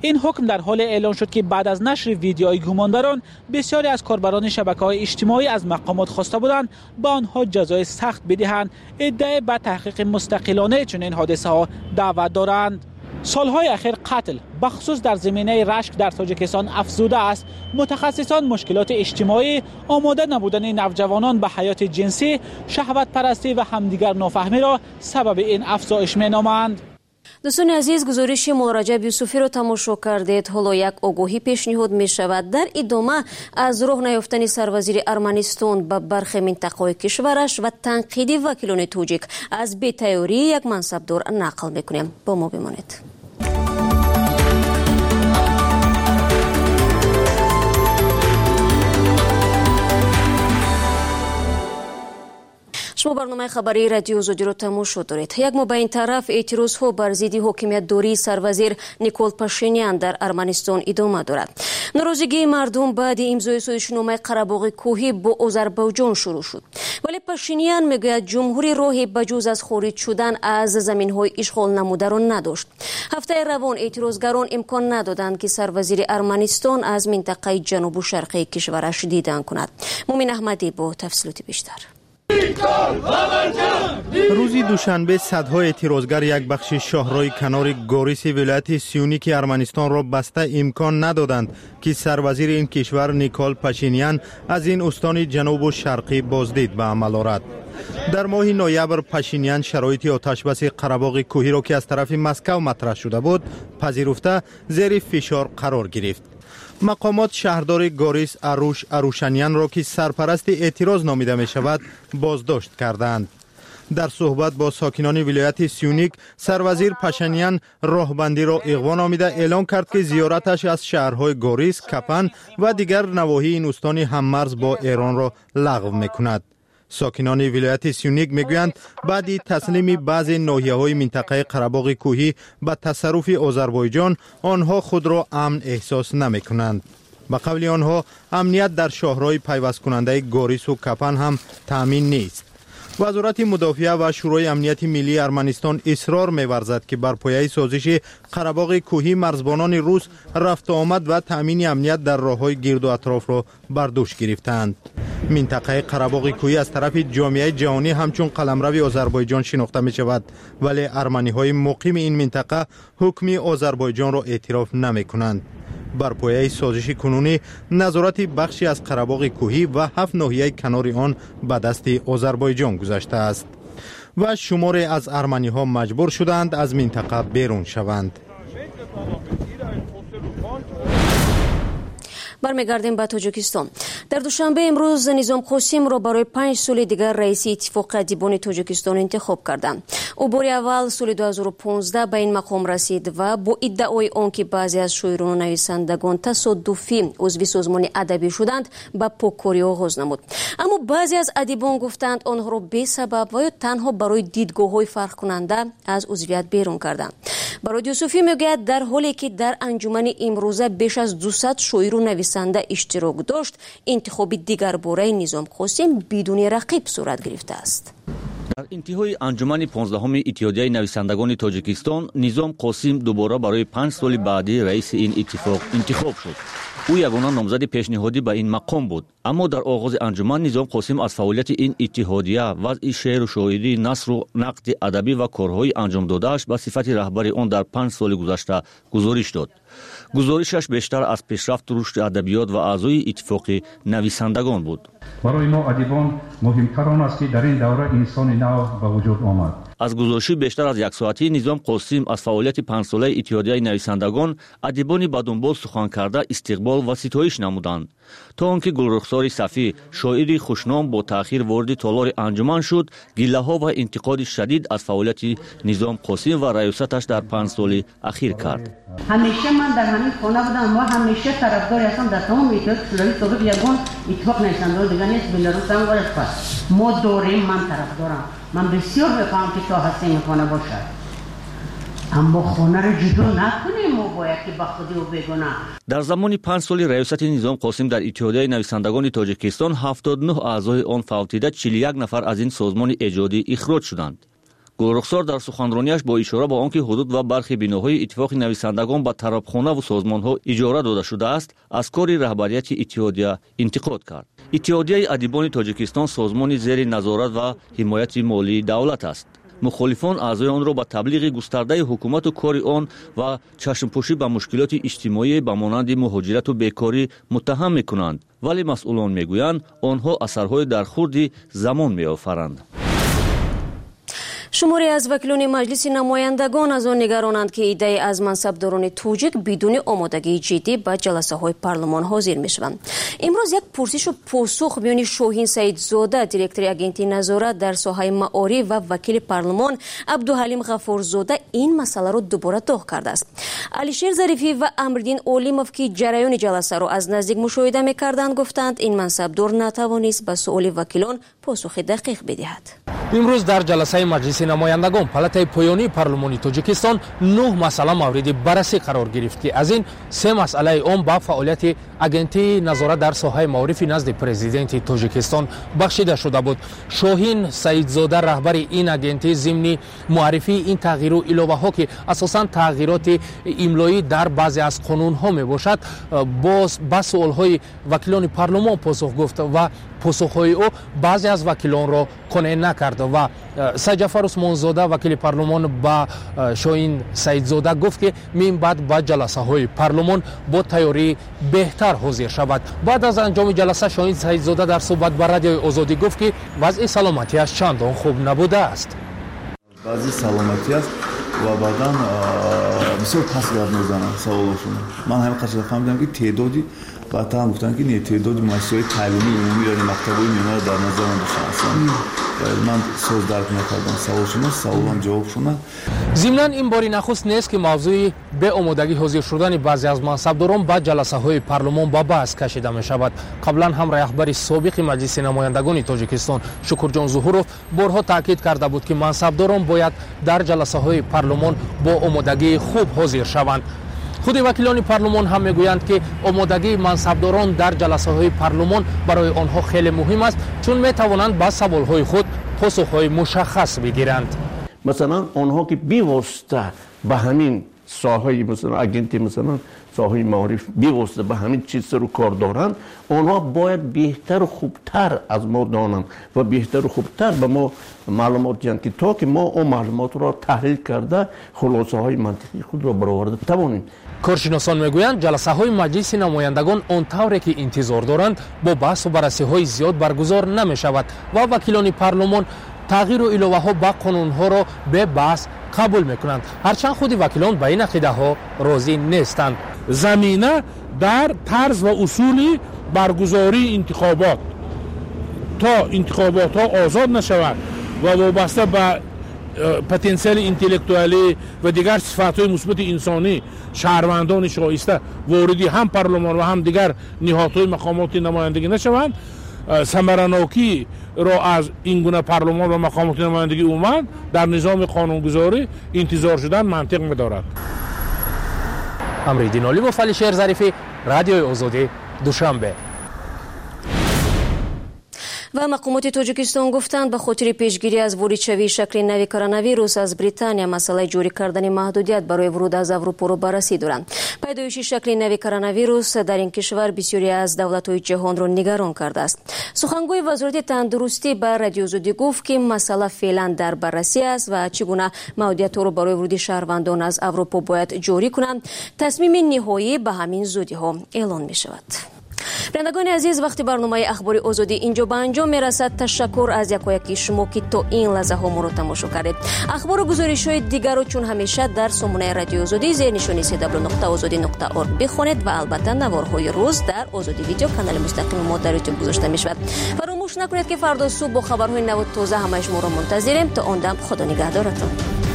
این حکم در حال اعلان شد که بعد از نشر ویدیوهای گمانداران بسیاری از کاربران شبکه‌های اجتماعی از مقامات خواسته بودند با آنها جزای سخت بدهند. ادعای به تحقیق مستقلانه چنین حادثه ها دعوت دارند. سالهای اخیر قتل بخصوص در زمینه رشک در تاجیکستان افزوده است. متخصصان مشکلات اجتماعی، آماده نبودن نوجوانان به حیات جنسی، شهوت پرستی و همدیگر نافهمی را سبب این افزایش مینامند. دوستان عزیز، گزارش مراجع یوسفی رو تماشا کردید. حالا یک آگاهی پیشنهاد می شود. در ادامه از راه نیافتن سروزیر ارمنستان به برخی منطقه‌های کشورش و تنقید وکیلان توجیک از بی‌تیاری یک منصبدار نقل میکنیم. با ما بمانید. شما برنامه خبری رادیو آزادی رو تماشا دارید. یک مبین طرف اعتراض‌ها بر ضد حاکمیت داری سروزیر نیکول پاشینیان در ارمنستان ادامه دارد. ناراضگی مردم بعد امضای سودشنامه قره‌باغ کوهی با آذربایجان شروع شد. ولی پاشینیان میگوید جمهوری راهی بجز از خارج شدن از زمین‌های اشغال نموده را نداشت. هفته روان اعتراضگران امکان ندادند که سروزیر ارمنستان از منطقه جنوب و شرقی کشورش دیدن کند. مومن احمدی با تفصیلات بیشتر. روز دوشنبه صدها اعتراضگر یک بخش شاهرای کنار گوریس ولایت سیونیک ارمنستان را بسته امکان ندادند که سروزیر این کشور نیکول پاشینیان از این استان جنوب و شرقی بازدید به عمل آورد. در ماه نوامبر پاشینیان شرایط آتشبس قره‌باغ کوهی را که از طرف مسکو مطرح شده بود پذیرفته زیر فشار قرار گرفت. مقامات شهردار گوریس اروشانیان را که سرپرست اعتراض نامیده می شود بازداشت کردند. در صحبت با ساکنان ولایت سیونیک سروزیر پاشینیان راهبندی را اغوا نامیده اعلان کرد که زیارتش از شهرهای گوریس، کپن و دیگر نواحی این استان هممرز با ایران را لغو می کند. ساکنان ولایت سیونیک میگویند بعد تسلیم بعضی ناحیه‌های منطقه قره‌باغ کوهی به تصرف آذربایجان آنها خود را امن احساس نمی‌کنند. به قول آنها امنیت در شهرهای پیوست کننده گوریس و کپن هم تامین نیست. وزارت مدافعه و شورای امنیت ملی ارمنستان اصرار می‌ورزد که بر پایه سازش قره‌باغ کوهی مرزبانان روس رفت آمد و تامین امنیت در راه‌های گرد و اطراف را بر دوش گرفتند. منطقه قره‌باغ کوهی از طرف جامعه جهانی همچون قلمرو آذربایجان شناخته می شود، ولی ارمنی‌های مقیم این منطقه حکم آذربایجان را اعتراف نمی کنند. بر پایه سازش کنونی نظارت بخشی از قره‌باغ کوهی و 7 ناحیه کنار آن به دست آذربایجان گذشته است و شماری از ارمنی‌ها مجبور شدند از منطقه بیرون شوند. برمیگردیم به تاجیکستان. در دوشنبه امروز نظام قاسم را برای 5 سال دیگر رئیس اتفاق ادیبان تاجیکستان انتخاب کردند. او بار اول سال 2015 به این مقام رسید و با ادعای آنکه بعضی از شاعران و نویسندگان تصادفی عضو سازمان ادبی شدند به پاککاری آغاز نمود. اما بعضی از ادیبان گفتند آنها را بی سبب و یا تنها برای دیدگاه‌های فرق کننده از عضویت بیرون کردند. برای یوسفی میگوید در حالی که در انجمن امروزه بیش از 200 شاعر و نویسنده اشتراک داشت، انتخاب دیگر باره نظام قاسم بدون رقیب صورت گرفته است. در انتهای انجمن 15 اتحادیه نویسندگان تاجیکستان نظام قاسم دوباره برای 5 سال بعدی رئیس این اتفاق انتخاب شد. او یگانه نامزد پیشنهادی به این مقام بود، اما در آغاز انجمن نظام قاسم از فعالیت این اتحادیه، وضع شعر و شاعری، نثر و نقد ادبی و کارهای انجام داده‌اش به صفت رهبر آن در 5 سال گذشته گزارش داد. گزارشش بیشتر از پیشرفت و رشد ادبیات و اعضای اتفاق نویسندگان بود. برای ما ادیبان مهمتر آن است که در این دوره انسان نو به وجود آمد. از گزارشی بیشتر از 1 ساعتی نظام قاسم از فعالیت 5 ساله اتحادیه نویسندگان ادیبان با دنبال سخن کرده استقبال و ستایش نمودند، تا آنکه گلرخسار صفی شاعری خوشنام با تأخیر وارد تالار انجمن شد، گله‌ها و انتقاد شدید از فعالیت نظام قاسم و ریاستش در 5 سال اخیر کرد. همیشه من در همین خانه بودم و همیشه طرفداری هستم در تمام اتحادیه صاحب یگان اتفاق نویسندگان دیگر نیست بلاروس هم وارد است. ما داریم، من طرفدارم. من بسیار بخواهم که تا هسته این خانه باشد، اما خانه را جدا نکنیم و باید که به خودی و بگونه. در زمان 5 سال ریاست نظام قاسم در اتحادیه نویسندگان تاجیکستان 79 اعضای آن فوتیده، 41 نفر از این سازمان ایجادی اخراج شدند. گلرخسار در سخنرانیش با اشاره به آنکه حدود و برخی بناهای اتفاق نویسندگان به طرفخانه و سازمانها اجاره داده شده است، از کار رهبریت اتحادیه انتقاد کرد. اتحادیه ادیبان تاجیکستان سازمان زیر نظارت و حمایت مالی دولت است. مخالفان اعضای آن را به تبلیغ گسترده حکومت و کار آن و چشمپوشی به مشکلات اجتماعی به مانند مهاجرت و بیکاری متهم می‌کنند، ولی مسئولان میگویند آنها اثرهای درخورد زمان می‌آفرند. شماری از وکیلان مجلس نمایندگان از آن نگرانند که ایده از منصبداران توجیک بدون آمادگی جدی به جلسه های پارلمان حاضر می شوند. امروز یک پرسش و پاسخ میان شاهین سعیدزاده دیرکتور اگنتی نظارت در ساحه معارف و وکیل پارلمان عبدالحلیم غفورزاده این مسئله را دوباره داغ کرده است. علیشیر ظریفی و امرالدین اولیموف که جریان جلسه را از نزدیک مشاهده می‌کردند گفتند این منصبدار نتوانست به سؤال وکیلان پاسخ دقیق بدهد. امروز در جلسه مجلس نمایندگان پالاتای پایانی پارلمانی تاجیکستان 9 مسئله مورد بررسی قرار گرفت که از این 3 مسئله عام با فعالیت اگنتی نظارت در ساحه معارف نزد پرزیدنت تاجیکستان بخشیده شده بود. شاهین سعیدزاده رهبر این اگنتی ضمن معرفی این تغییر و علاوه‌ها که اساساً تغییرات املایی در بعضی از قانون‌ها میباشد با سوال‌های وکیلان پارلمان پاسخ گفت و پاسخ‌های او بعضی از وکیلان را قانع نکرد و سجفر عثمانزاده وکیل پارلمان با شاهین سعیدزاده گفت که من بعد با جلسه های پارلمان با تیاری بهتر حاضر شود. بعد از انجام جلسه شاهین سعیدزاده در صحبت با رادیوی آزادی گفت که وضع سلامتیش چندان خوب نبوده است. وضع سلامتی است و بعداً بسیار پسگرد میزنن سوالشون. من همین قصد فهمیدم که تعدادی بعد هم گفتن که تعداد مؤسسه‌های تعلیمی عمومی را مکتب‌های میانه در نظر داشتن. من سوز درک نکردم سوالم جواب شدن. ضمناً این باری نخست نیست که موضوع به آمادگی حاضر شدن بعضی از منصبداران با جلسه های پارلمان با بحث کشیده می شود. قبلا هم رهبر سابق مجلس نمایندگان تاجیکستان شکرجان ظهوروف بارها تاکید کرده بود که منصبداران باید در جلسه های پارلمان با آمادگی خوب حاضر شوند. خود وکیلان پارلمان هم میگویند که آمادگی منصبداران در جلسه های پارلمان برای آنها خیلی مهم است چون میتوانند با سوال های خود پاسخ های مشخص بگیرند. مثلا آنها که بی‌واسطه به همین ساحه مثلا اگنتی مثلا ساحه معارف بی‌واسطه به همین چیز رو کار دارند، آنها باید بهتر و خوبتر از ما دانند و بهتر و خوبتر به ما معلومات دهند که تا که ما اون معلومات را تحلیل کرده خلاصه های منطقی خود را برآورده توانیم. کارشناسان میگویند جلسه های مجلس نمایندگان آنطوری که انتظار دارند با بحث و بررسی های زیاد برگزار نمی شود و وکیلان پارلمان تغییر و علاوه ها با قانون ها را به بحث قبول میکنند، هرچند خود وکیلان به این عقیده ها راضی نیستند. زمینه در طرز و اصول برگزاری انتخابات تا انتخابات ها آزاد نشوند و وابسته به پتانسیل انتلکتوالی و دیگر صفات‌های مثبت انسانی شهروندان شایسته واردی هم پارلمان و هم دیگر نهادهای مقامات نمایندگی نشوند، ثمرناکی را از این گونه پارلمان و مقامات نمایندگی اومد در نظام قانونگذاری انتظار شدن منطق می‌دارد. امرالدین اولیموف، علیشیر ظریفی، رادیوی آزادی، دوشنبه. و مقامات تاجیکستان گفتند به خاطر پیشگیری از واردشوی شکل نوی کرونا ویروس از بریتانیا مسئله جاری کردن محدودیت برای ورود از اروپا را بررسی دارند. پیدایش شکل نوی کرونا ویروس در این کشور بسیاری از دولت‌های جهان را نگران کرده است. سخنگوی وزارت تندرستی به رادیو آزادی گفت که مسئله فعلا در بررسی است و چگونه محدودیت را برای ورود شهروندان از اروپا باید جاری کنند. تصمیم نهایی به همین زودی‌ها اعلان می‌شود. بینندگان عزیز، وقتی برنامه اخباری آزادی اینجا به انجام میرسد. تشکر از یکایک شما که تا این لحظه ها ما رو تماشا کردید. اخبار و گزارش های دیگر رو چون همیشه در سامانه رادیو آزادی زیر نشانی www.azadi.org بخوانید و البته نوارهای روز در آزادی ویدیو کانال مستقیم ما در یوتیوب گذاشته می شود. فراموش نکنید که فردا صبح با خبرهای نو و تازه همه شما رو منتظریم. تا آن دم خدا نگهدارتون.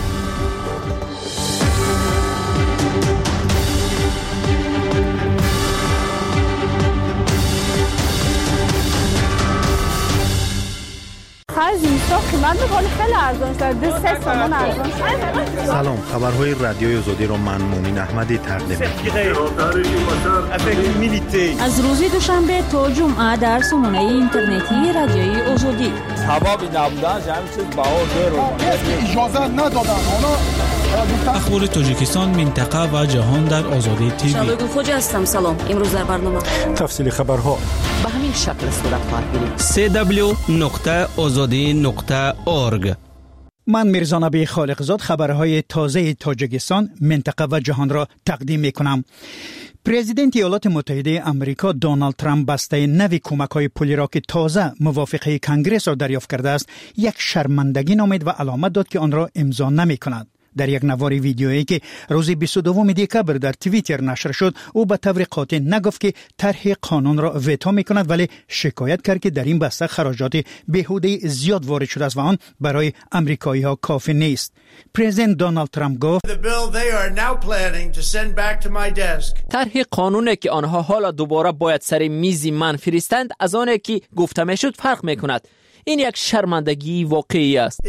خیلی ارزان شد. 3 تومان ارزان شد. سلام، خبرهای رادیوی آزادی را من مومین احمدی تقدیم از روز دوشنبه تا جمعه در سامانه اینترنتی رادیوی آزادی آزادی. کبابی نبودن همین چیز بهار اجازه ندادن. اخبار تاجیکستان، منطقه و جهان در آزادی تیوی. شادو خوجا هستم. سلام. امروز در برنامه تفصیل خبرها به همین شکل صورت خواهد گرفت. www.azadi.org. من میرزا نبی خالقزاد خبرهای تازه تاجیکستان، منطقه و جهان را تقدیم میکنم. پرزیدنت ایالات متحده آمریکا دونالد ترامپ بسته نوی کمک‌های پولی را که تازه موافقه کنگرس را دریافت کرده است، یک شرمندگی نامید و علامت داد که آن را امضا نمی‌کند. در یک نوار ویدیویی که روز 22 دکبر در توییتر نشر شد، او به طور قاطع نگفت که طرح قانون را ویتو می‌کند، ولی شکایت کرد که در این بسته خراجات بیهوده زیاد وارد شده است و آن برای آمریکایی‌ها کافی نیست. پرزیدنت دونالد ترامپ گفت طرح قانونی که آنها حالا دوباره باید سر میز من فرستند از آنی که گفته میشد فرق میکند. این یک شرمندگی واقعی است.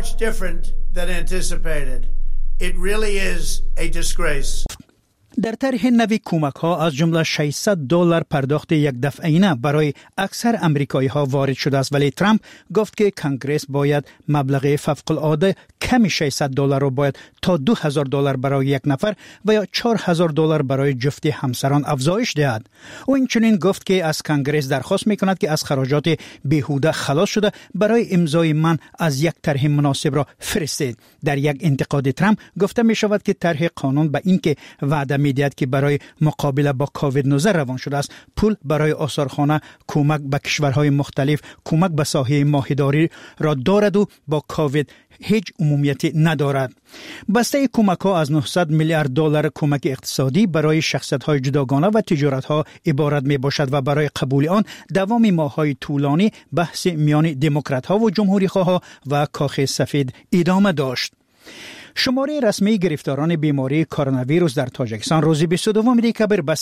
It really is a disgrace. در طرح نوی کمک‌ها از جمله $600 پرداخت یک دفعینه برای اکثر آمریکایی‌ها وارد شده است، ولی ترامپ گفت که کنگرس باید مبلغ فوق‌العاده کمی $600 را باید تا $2,000 برای یک نفر و یا $4,000 برای جفت همسران افزایش دهد. او اینچنین گفت که از کنگرس درخواست می‌کند که از خراجات بیهوده خلاص شده برای امضای من از یک طرح مناسب را فرستید. در یک انتقاد ترامپ گفته می‌شود که طرح قانون به این که وعده می‌دهد که برای مقابله با کووید 19 روان شده است، پول برای آثارخانه، کمک به کشورهای مختلف، کمک به ساحه ماهیداری را دارد و با کووید هیچ عمومیتی ندارد. بسته کمک‌ها از $900 میلیارد کمک اقتصادی برای شخصیت‌های جداگانه و تجارت‌ها عبارت می‌باشد و برای قبول آن دوام ماه‌های طولانی بحث میان دموکرات‌ها و جمهوری‌خواها و کاخ سفید ادامه داشت. شماره رسمی گرفتاران بیماری کرونا ویروس در تاجیکستان روز 22 دکبر به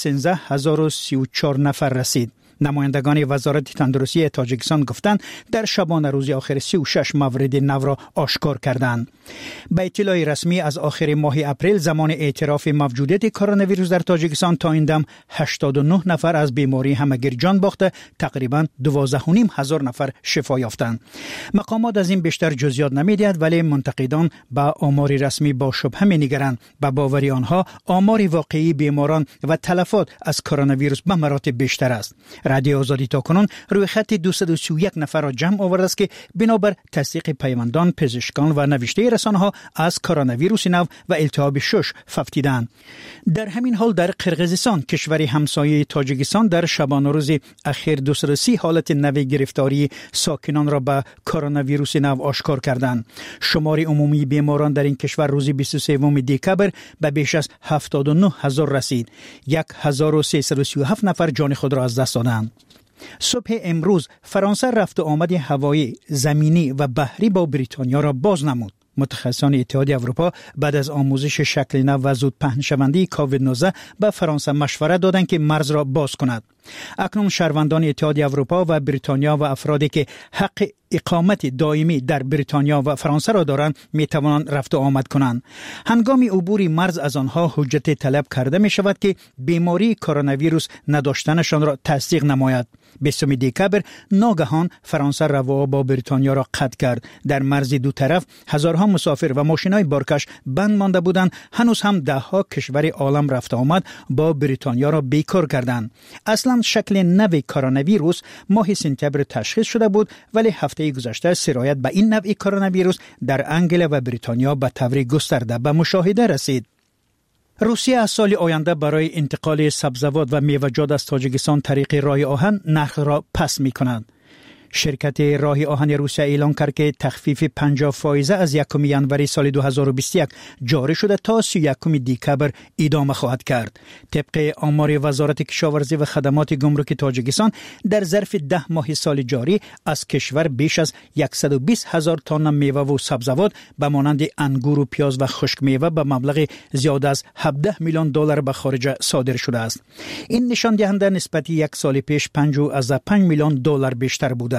13034 نفر رسید. نمایندگان وزارت تندرستی تاجیکستان گفتند در شبانه روز آخر 36 مورد نو را آشکار کردند. به اطلاع رسمی از آخر ماه اپریل زمان اعتراف موجودیت کرونا ویروس در تاجیکستان تا این دم 89 نفر از بیماری همگیر جان باخته، تقریبا 12,500 نفر شفا یافتند. مقامات از این بیشتر جزئیات نمی‌دهند، ولی منتقدان به آمار رسمی با شبهه می‌نگرند. به باور آنها آمار واقعی بیماران و تلفات از کرونا ویروس به مراتب بیشتر است. رادیو آزادی تاکنون روی خط 231 نفر را جمع آورده است که بنابر تصدیق پیوندان، پزشکان و نوشته رسانه‌ها از کرونا ویروس نو و التهاب شش ففتیدند. در همین حال در قرقیزستان، کشور همسایه تاجیکستان، در شبانه روز اخیر 230 حالت نو گرفتاری ساکنان را به کرونا ویروس نو آشکار کردند. شمار عمومی بیماران در این کشور روز 23 دکبر به بیش از 79,000 رسید. 1337 نفر جان خود را از دست دادند. صبح امروز فرانسه رفت و آمد هوایی، زمینی و بحری با بریتانیا را باز نمود. متخصصان اتحادیه اروپا بعد از آموزش شکل نو و زود پهن شونده کووید 19 به فرانسه مشورت دادند که مرز را باز کند. اکنون شهروندان اتحادیه اروپا و بریتانیا و افرادی که حق اقامت دائمی در بریتانیا و فرانسه را دارند می توانند رفت و آمد کنند. هنگام عبور مرز از آنها حجت طلب کرده می شود که بیماری کرونا ویروس نداشتنشان را تصدیق نماید. 20 دکبر ناگهان فرانسه روا با بریتانیا را قطع کرد. در مرز دو طرف هزارها مسافر و ماشین‌های بارکش بند مانده بودند. هنوز هم ده‌ها کشور عالم رفت آمد با بریتانیا را بیکار کردند. اصلا شکل نو کرونا ویروس ماه سپتامبر تشخیص شده بود، ولی هفته گذشته سرایت به این نوع کرونا ویروس در انگلیس و بریتانیا به طور گسترده به مشاهده رسید. روسیه از سال آینده برای انتقال سبزیجات و میوه‌جات از تاجیکستان طریق راه آهن نرخ را پس می‌کند. شرکت راه آهن روسیه اعلام کرد که تخفیف 50% از 1 ژانویه سال 2021 جاری شده تا 31 دکبر ادامه خواهد کرد. طبق آمار وزارت کشاورزی و خدمات گمرک تاجیکستان، در ظرف 10 ماه سال جاری از کشور بیش از 120,000 تن میوه و سبزیجات به مانند انگور و پیاز و خشک میوه به مبلغ زیاد از $17 میلیون به خارج صادر شده است. این نشان دهنده نسبت یک سال پیش $5.5 میلیون بیشتر بوده است.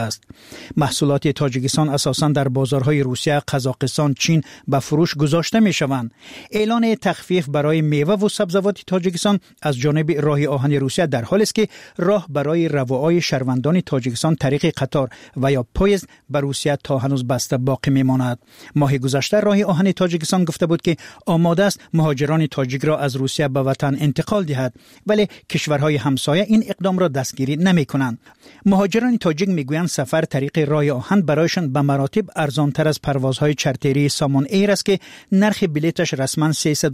است. محصولات تاجیکستان اساساً در بازارهای روسیه، قزاقستان، چین به فروش گذاشته می شوند. اعلان تخفیف برای میوه و سبزیجات تاجیکستان از جانب راه آهن روسیه در حالی است که راه برای روای شهروندان تاجیکستان طریق قطار و یا پویزد به روسیه تا هنوز بسته باقی میماند. ماه گذشته راه آهن تاجیکستان گفته بود که آماده است مهاجران تاجیک را از روسیه به وطن انتقال دهد، ولی کشورهای همسایه این اقدام را دستگیری نمی‌کنند. مهاجران تاجیک میگویند سفر طریق راه آهن برایشان به مراتب ارزانتر از پروازهای چارتری سامان ایر است که نرخ بلیتش رسما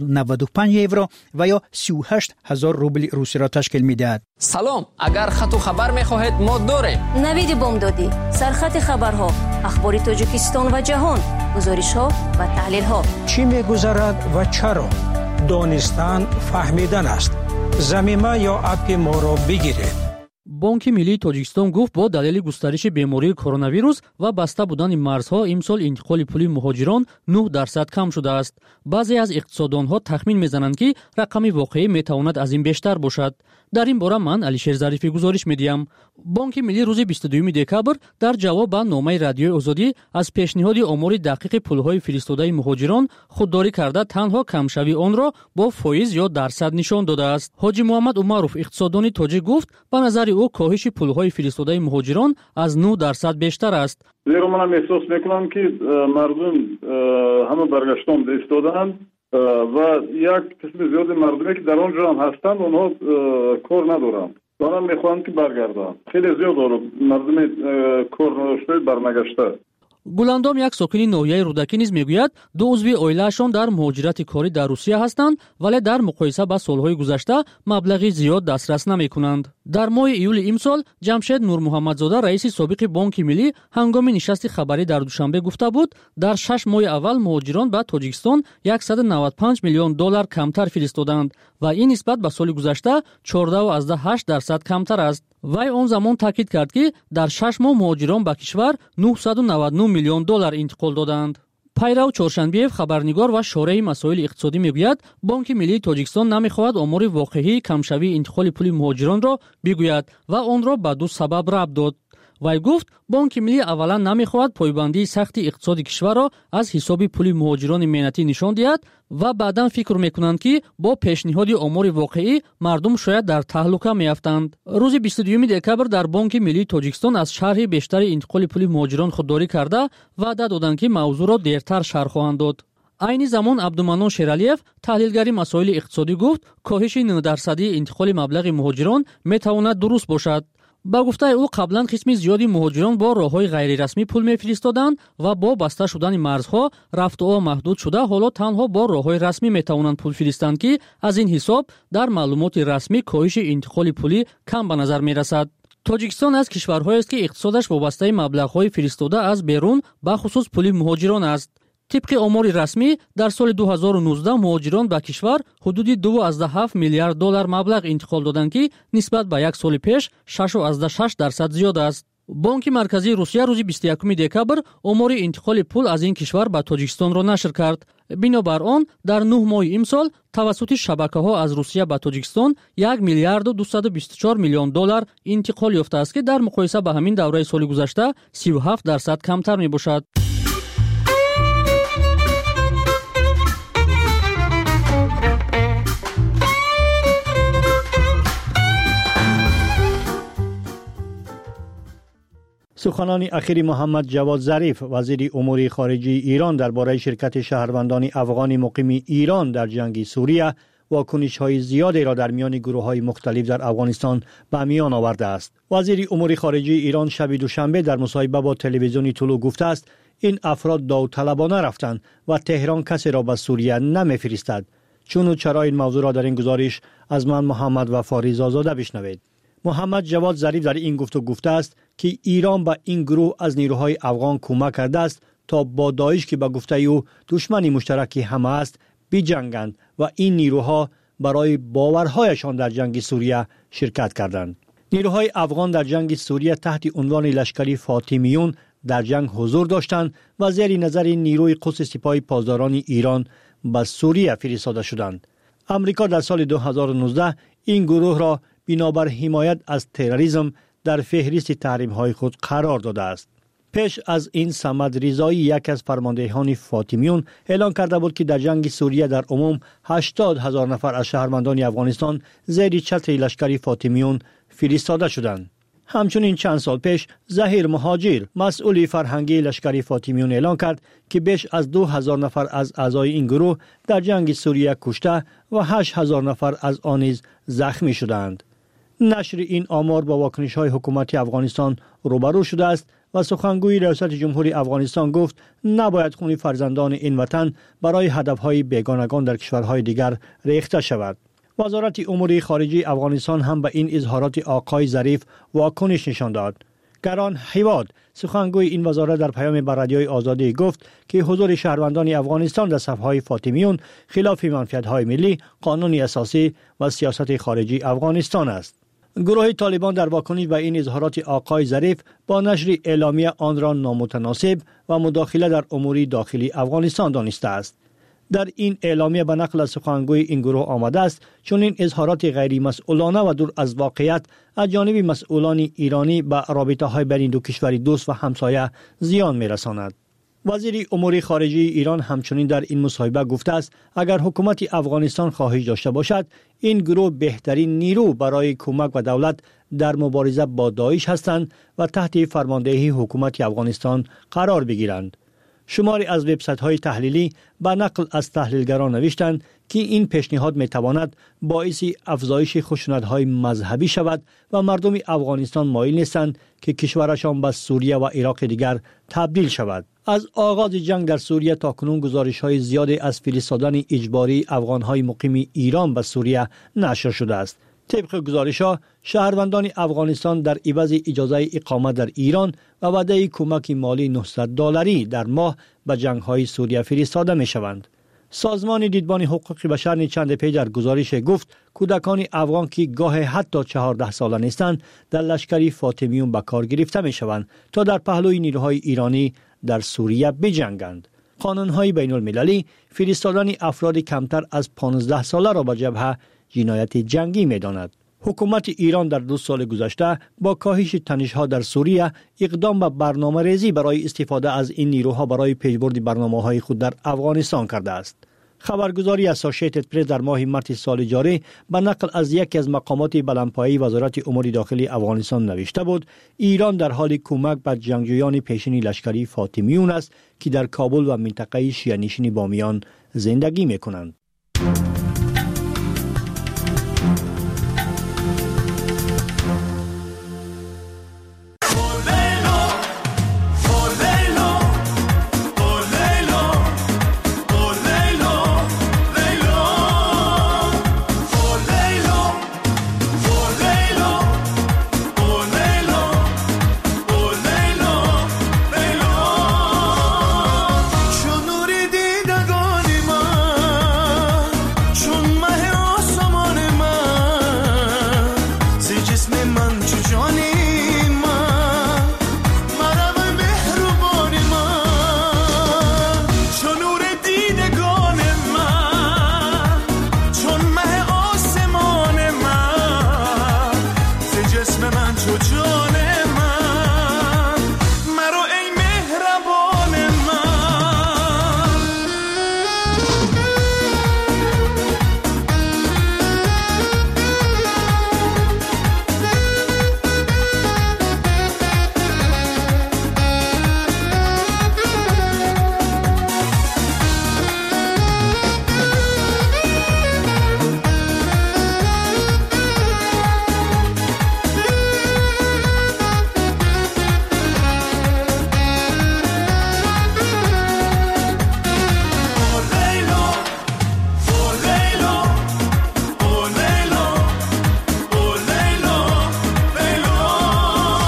395 یورو و یا 38000 روبل روسی را تشکیل می‌دهد. سلام، اگر خط و خبر می‌خواهید ما داریم. نوید بامدادی، سرخط خبرها، اخبار تاجیکستان و جهان، گزارش‌ها و تحلیل‌ها. چی می‌گذرد و چرا؟ دانستن فهمیدن است. زمینه یا اپ ما را بگیرید. بانک ملی تاجیکستان گفت با دلیل گسترش بیماری کرونا ویروس و بسته بودن مرزها امسال انتقال پولی مهاجران 9% کم شده است. بعضی از اقتصاددانها تخمین میزنند که رقم واقعی میتواند از این بیشتر باشد. در این باره من علیشیر ظریفی گزارش میدیم. بانک ملی روز 22 دکبر در جواب به نامه رادیوی آزادی از پیشنهاد آمار دقیق پولهای فرستاده مهاجران خودداری کرده تنها کمشوی آن را با فایز یا درصد نشان داده است. حاجی محمد عمروف اقتصاددان تاجیک گفت به نظر او کاهش پولهای فرستاده مهاجران از 9% بیشتر است. زیرا من احساس میکنم که مردم همه برگشتن ایستادند و یک قسم زیاد مردمی که در آنجا هم هستند اونها کار ندارند. دارم میخواهند که برگردند. خیلی زیاد مردم کار نداشته برنگشته. گلندام یک ساکن ناحیه رودکی نیز میگوید دو عضو عائله‌شان در مهاجرت کاری در روسیه هستند ولی در مقایسه با سالهای گذشته مبلغی زیاد دسترس نمی‌کنند. در ماه ایول امسال جمشید نور محمدزاده رئیس سابق بانک ملی هنگام نشست خبری در دوشنبه گفته بود در 6 ماه اول مهاجران به تاجیکستان 195 میلیون دلار کمتر فرستادند و این نسبت به سال گذشته 14.8% کمتر است. وی آن زمان تاکید کرد که در 6 ماه مهاجران به کشور 999 میلیون دلار انتقال دادند. پیرو چهارشنبی‌اف خبرنگار و شارح مسائل اقتصادی میگوید بانک ملی تاجیکستان نمیخواهد آمار واقعی کمشوی انتقال پول مهاجران را بگوید و آن را به دو سبب ربط داد. وی گفت بانک ملی اولا نمیخواهد پایبندی سخت اقتصادی کشور را از حساب پول مهاجران مهنتی نشان دهد و بعداً فکر میکنند که با پیشنهاد آمار واقعی مردم شاید در تهلکه میافتند. روز 22 دکبر در بانک ملی تاجیکستان از شرح بیشتر انتقال پول مهاجران خودداری کرده وعده دادند که موضوع را دیرتر شرح خواهند داد. عین زمان عبدالمنان شیرالیف تحلیلگری مسائل اقتصادی گفت کاهش 9% انتقال مبلغ مهاجران میتواند درست باشد. با گفته او قبلا قسم زیادی مهاجران با راههای غیر رسمی پول میفرستادند و با بسته شدن مرزها رفت و محدود شده حالا تنها با راههای رسمی میتوانند پول فرستند که از این حساب در معلومات رسمی کاهش انتقال پولی کم به نظر میرسد. تاجیکستان از کشورهایی است که اقتصادش وابسته مبلغ‌های فرستاده از بیرون به خصوص پول مهاجران است. طبق آمار رسمی در سال 2019 مهاجران به کشور حدود 2.7 میلیارد دلار مبلغ انتقال دادند که نسبت به یک سال پیش 6.6% زیاد است. بانک مرکزی روسیه روز 21 دکبر آمار انتقال پول از این کشور به تاجیکستان را نشر کرد. بنابر آن در 9 ماه امسال توسط شبکه‌ها از روسیه به تاجیکستان 1 میلیارد و 224 میلیون دلار انتقال یافته است که در مقایسه با همین دوره سال گذشته 37% کمتر میباشد. سخنان اخیر محمد جواد ظریف وزیر امور خارجه ایران درباره شرکت شهروندان افغان مقیم ایران در جنگ سوریه واکنش‌های زیادی را در میان گروه‌های مختلف در افغانستان به میان آورده است. وزیر امور خارجه ایران شب دوشنبه در مصاحبه با تلویزیون طلوع گفته است این افراد داوطلبانه رفتند و تهران کسی را به سوریه نمی‌فرستد. چون و چرا این موضوع را در این گزارش از من محمد وفاری زاده بشنوید. محمد جواد ظریف در این گفتگو گفته است که ایران به این گروه از نیروهای افغان کمک کرده است تا با داعش که به گفته او دشمن مشترک همه است بجنگند و این نیروها برای باورهایشان در جنگ سوریه شرکت کردند. نیروهای افغان در جنگ سوریه تحت عنوان لشکری فاطمیون در جنگ حضور داشتند و زیر نظر نیروی قدس سپاه پاسداران ایران به سوریه فرستاده شدند. امریکا در سال 2019 این گروه را بنابر حمایت از تروریسم در فهرست تحریم‌های خود قرار داده است. پیش از این صمد رضایی یک از فرماندهان فاطمیون اعلان کرده بود که در جنگ سوریه در عموم 80,000 نفر از شهروندان افغانستان زیر چتر لشکر فاطمیون فرستاده شدند. همچنین چند سال پیش ظهیر مهاجر مسئول فرهنگی لشکر فاطمیون اعلان کرد که بیش از 2,000 نفر از اعضای این گروه در جنگ سوریه کشته و 8,000 نفر از آن نیز زخمی شدند. نشر این آمار با واکنش‌های حکومت افغانستان روبرو شده است و سخنگوی ریاست جمهوری افغانستان گفت نباید خون فرزندان این وطن برای هدف‌های بیگانگان در کشورهای دیگر ریخته شود. وزارت امور خارجه افغانستان هم به این اظهارات آقای ظریف واکنش نشان داد. گران حیواد سخنگوی این وزارت در پیام بر رادیوی آزادی گفت که حضور شهروندان افغانستان در صف‌های فاطمیون خلاف منفعت‌های ملی، قانون اساسی و سیاست خارجی افغانستان است. گروه طالبان در واکنش به این اظهارات آقای ظریف با نشر اعلامیه آن را نامتناسب و مداخله در امور داخلی افغانستان دانسته است. در این اعلامیه به نقل از سخنگوی این گروه آمده است چون این اظهارات غیر مسئولانه و دور از واقعیت از جانب مسئولان ایرانی به رابطه‌های بین دو کشور دوست و همسایه زیان می‌رساند. وزیر امور خارجه ایران همچنین در این مصاحبه گفته است اگر حکومت افغانستان خواهش داشته باشد این گروه بهترین نیرو برای کمک و دولت در مبارزه با داعش هستند و تحت فرماندهی حکومت افغانستان قرار بگیرند. شماری از وبسایت‌های تحلیلی به نقل از تحلیلگران نوشتند که این پیشنهاد می‌تواند باعث افزایش خشونت‌های مذهبی شود و مردم افغانستان مایل نیستند که کشورشان به سوریه و عراق دیگر تبدیل شود. از آغاز جنگ در سوریه تا کنون گزارش‌های زیادی از فرستادن اجباری افغان‌های مقیم ایران به سوریه نشر شده است. طبق گزارش‌ها شهروندان افغانستان در عوض اجازه اقامت در ایران و وعده کمک مالی $900 در ماه به جنگ‌های سوریه فرستاده می‌شوند. سازمان دیدبان حقوق بشر چند پیش در گزارش گفت کودکان افغان که گاه حتی 14 ساله نیستند در لشکر فاطمیون به کار گرفته می‌شوند تا در پهلوی نیروهای ایرانی در سوریه بجنگند. قانون‌های بین‌المللی فرستادن افراد کمتر از 15 ساله را به جبهه جنایت جنگی می‌داند. حکومت ایران در 2 سال گذشته با کاهش تنش‌ها در سوریه اقدام به برنامه‌ریزی برای استفاده از این نیروها برای پیشبرد برنامه‌های خود در افغانستان کرده است. خبرگزاری اسوسییتد پرس در ماه مارس سال جاری به نقل از یکی از مقامات بلندپایه وزارت امور داخلی افغانستان نوشته بود ایران در حال کمک به جنگجویان پیشین لشکری فاطمیون است که در کابل و منطقه شیعه نشین بامیان زندگی می‌کنند.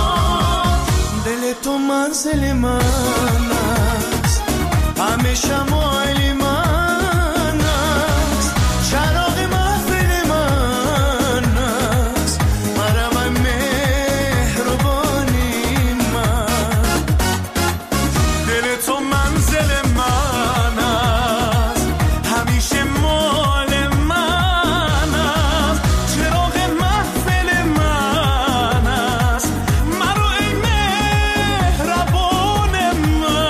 منزل من است همیشه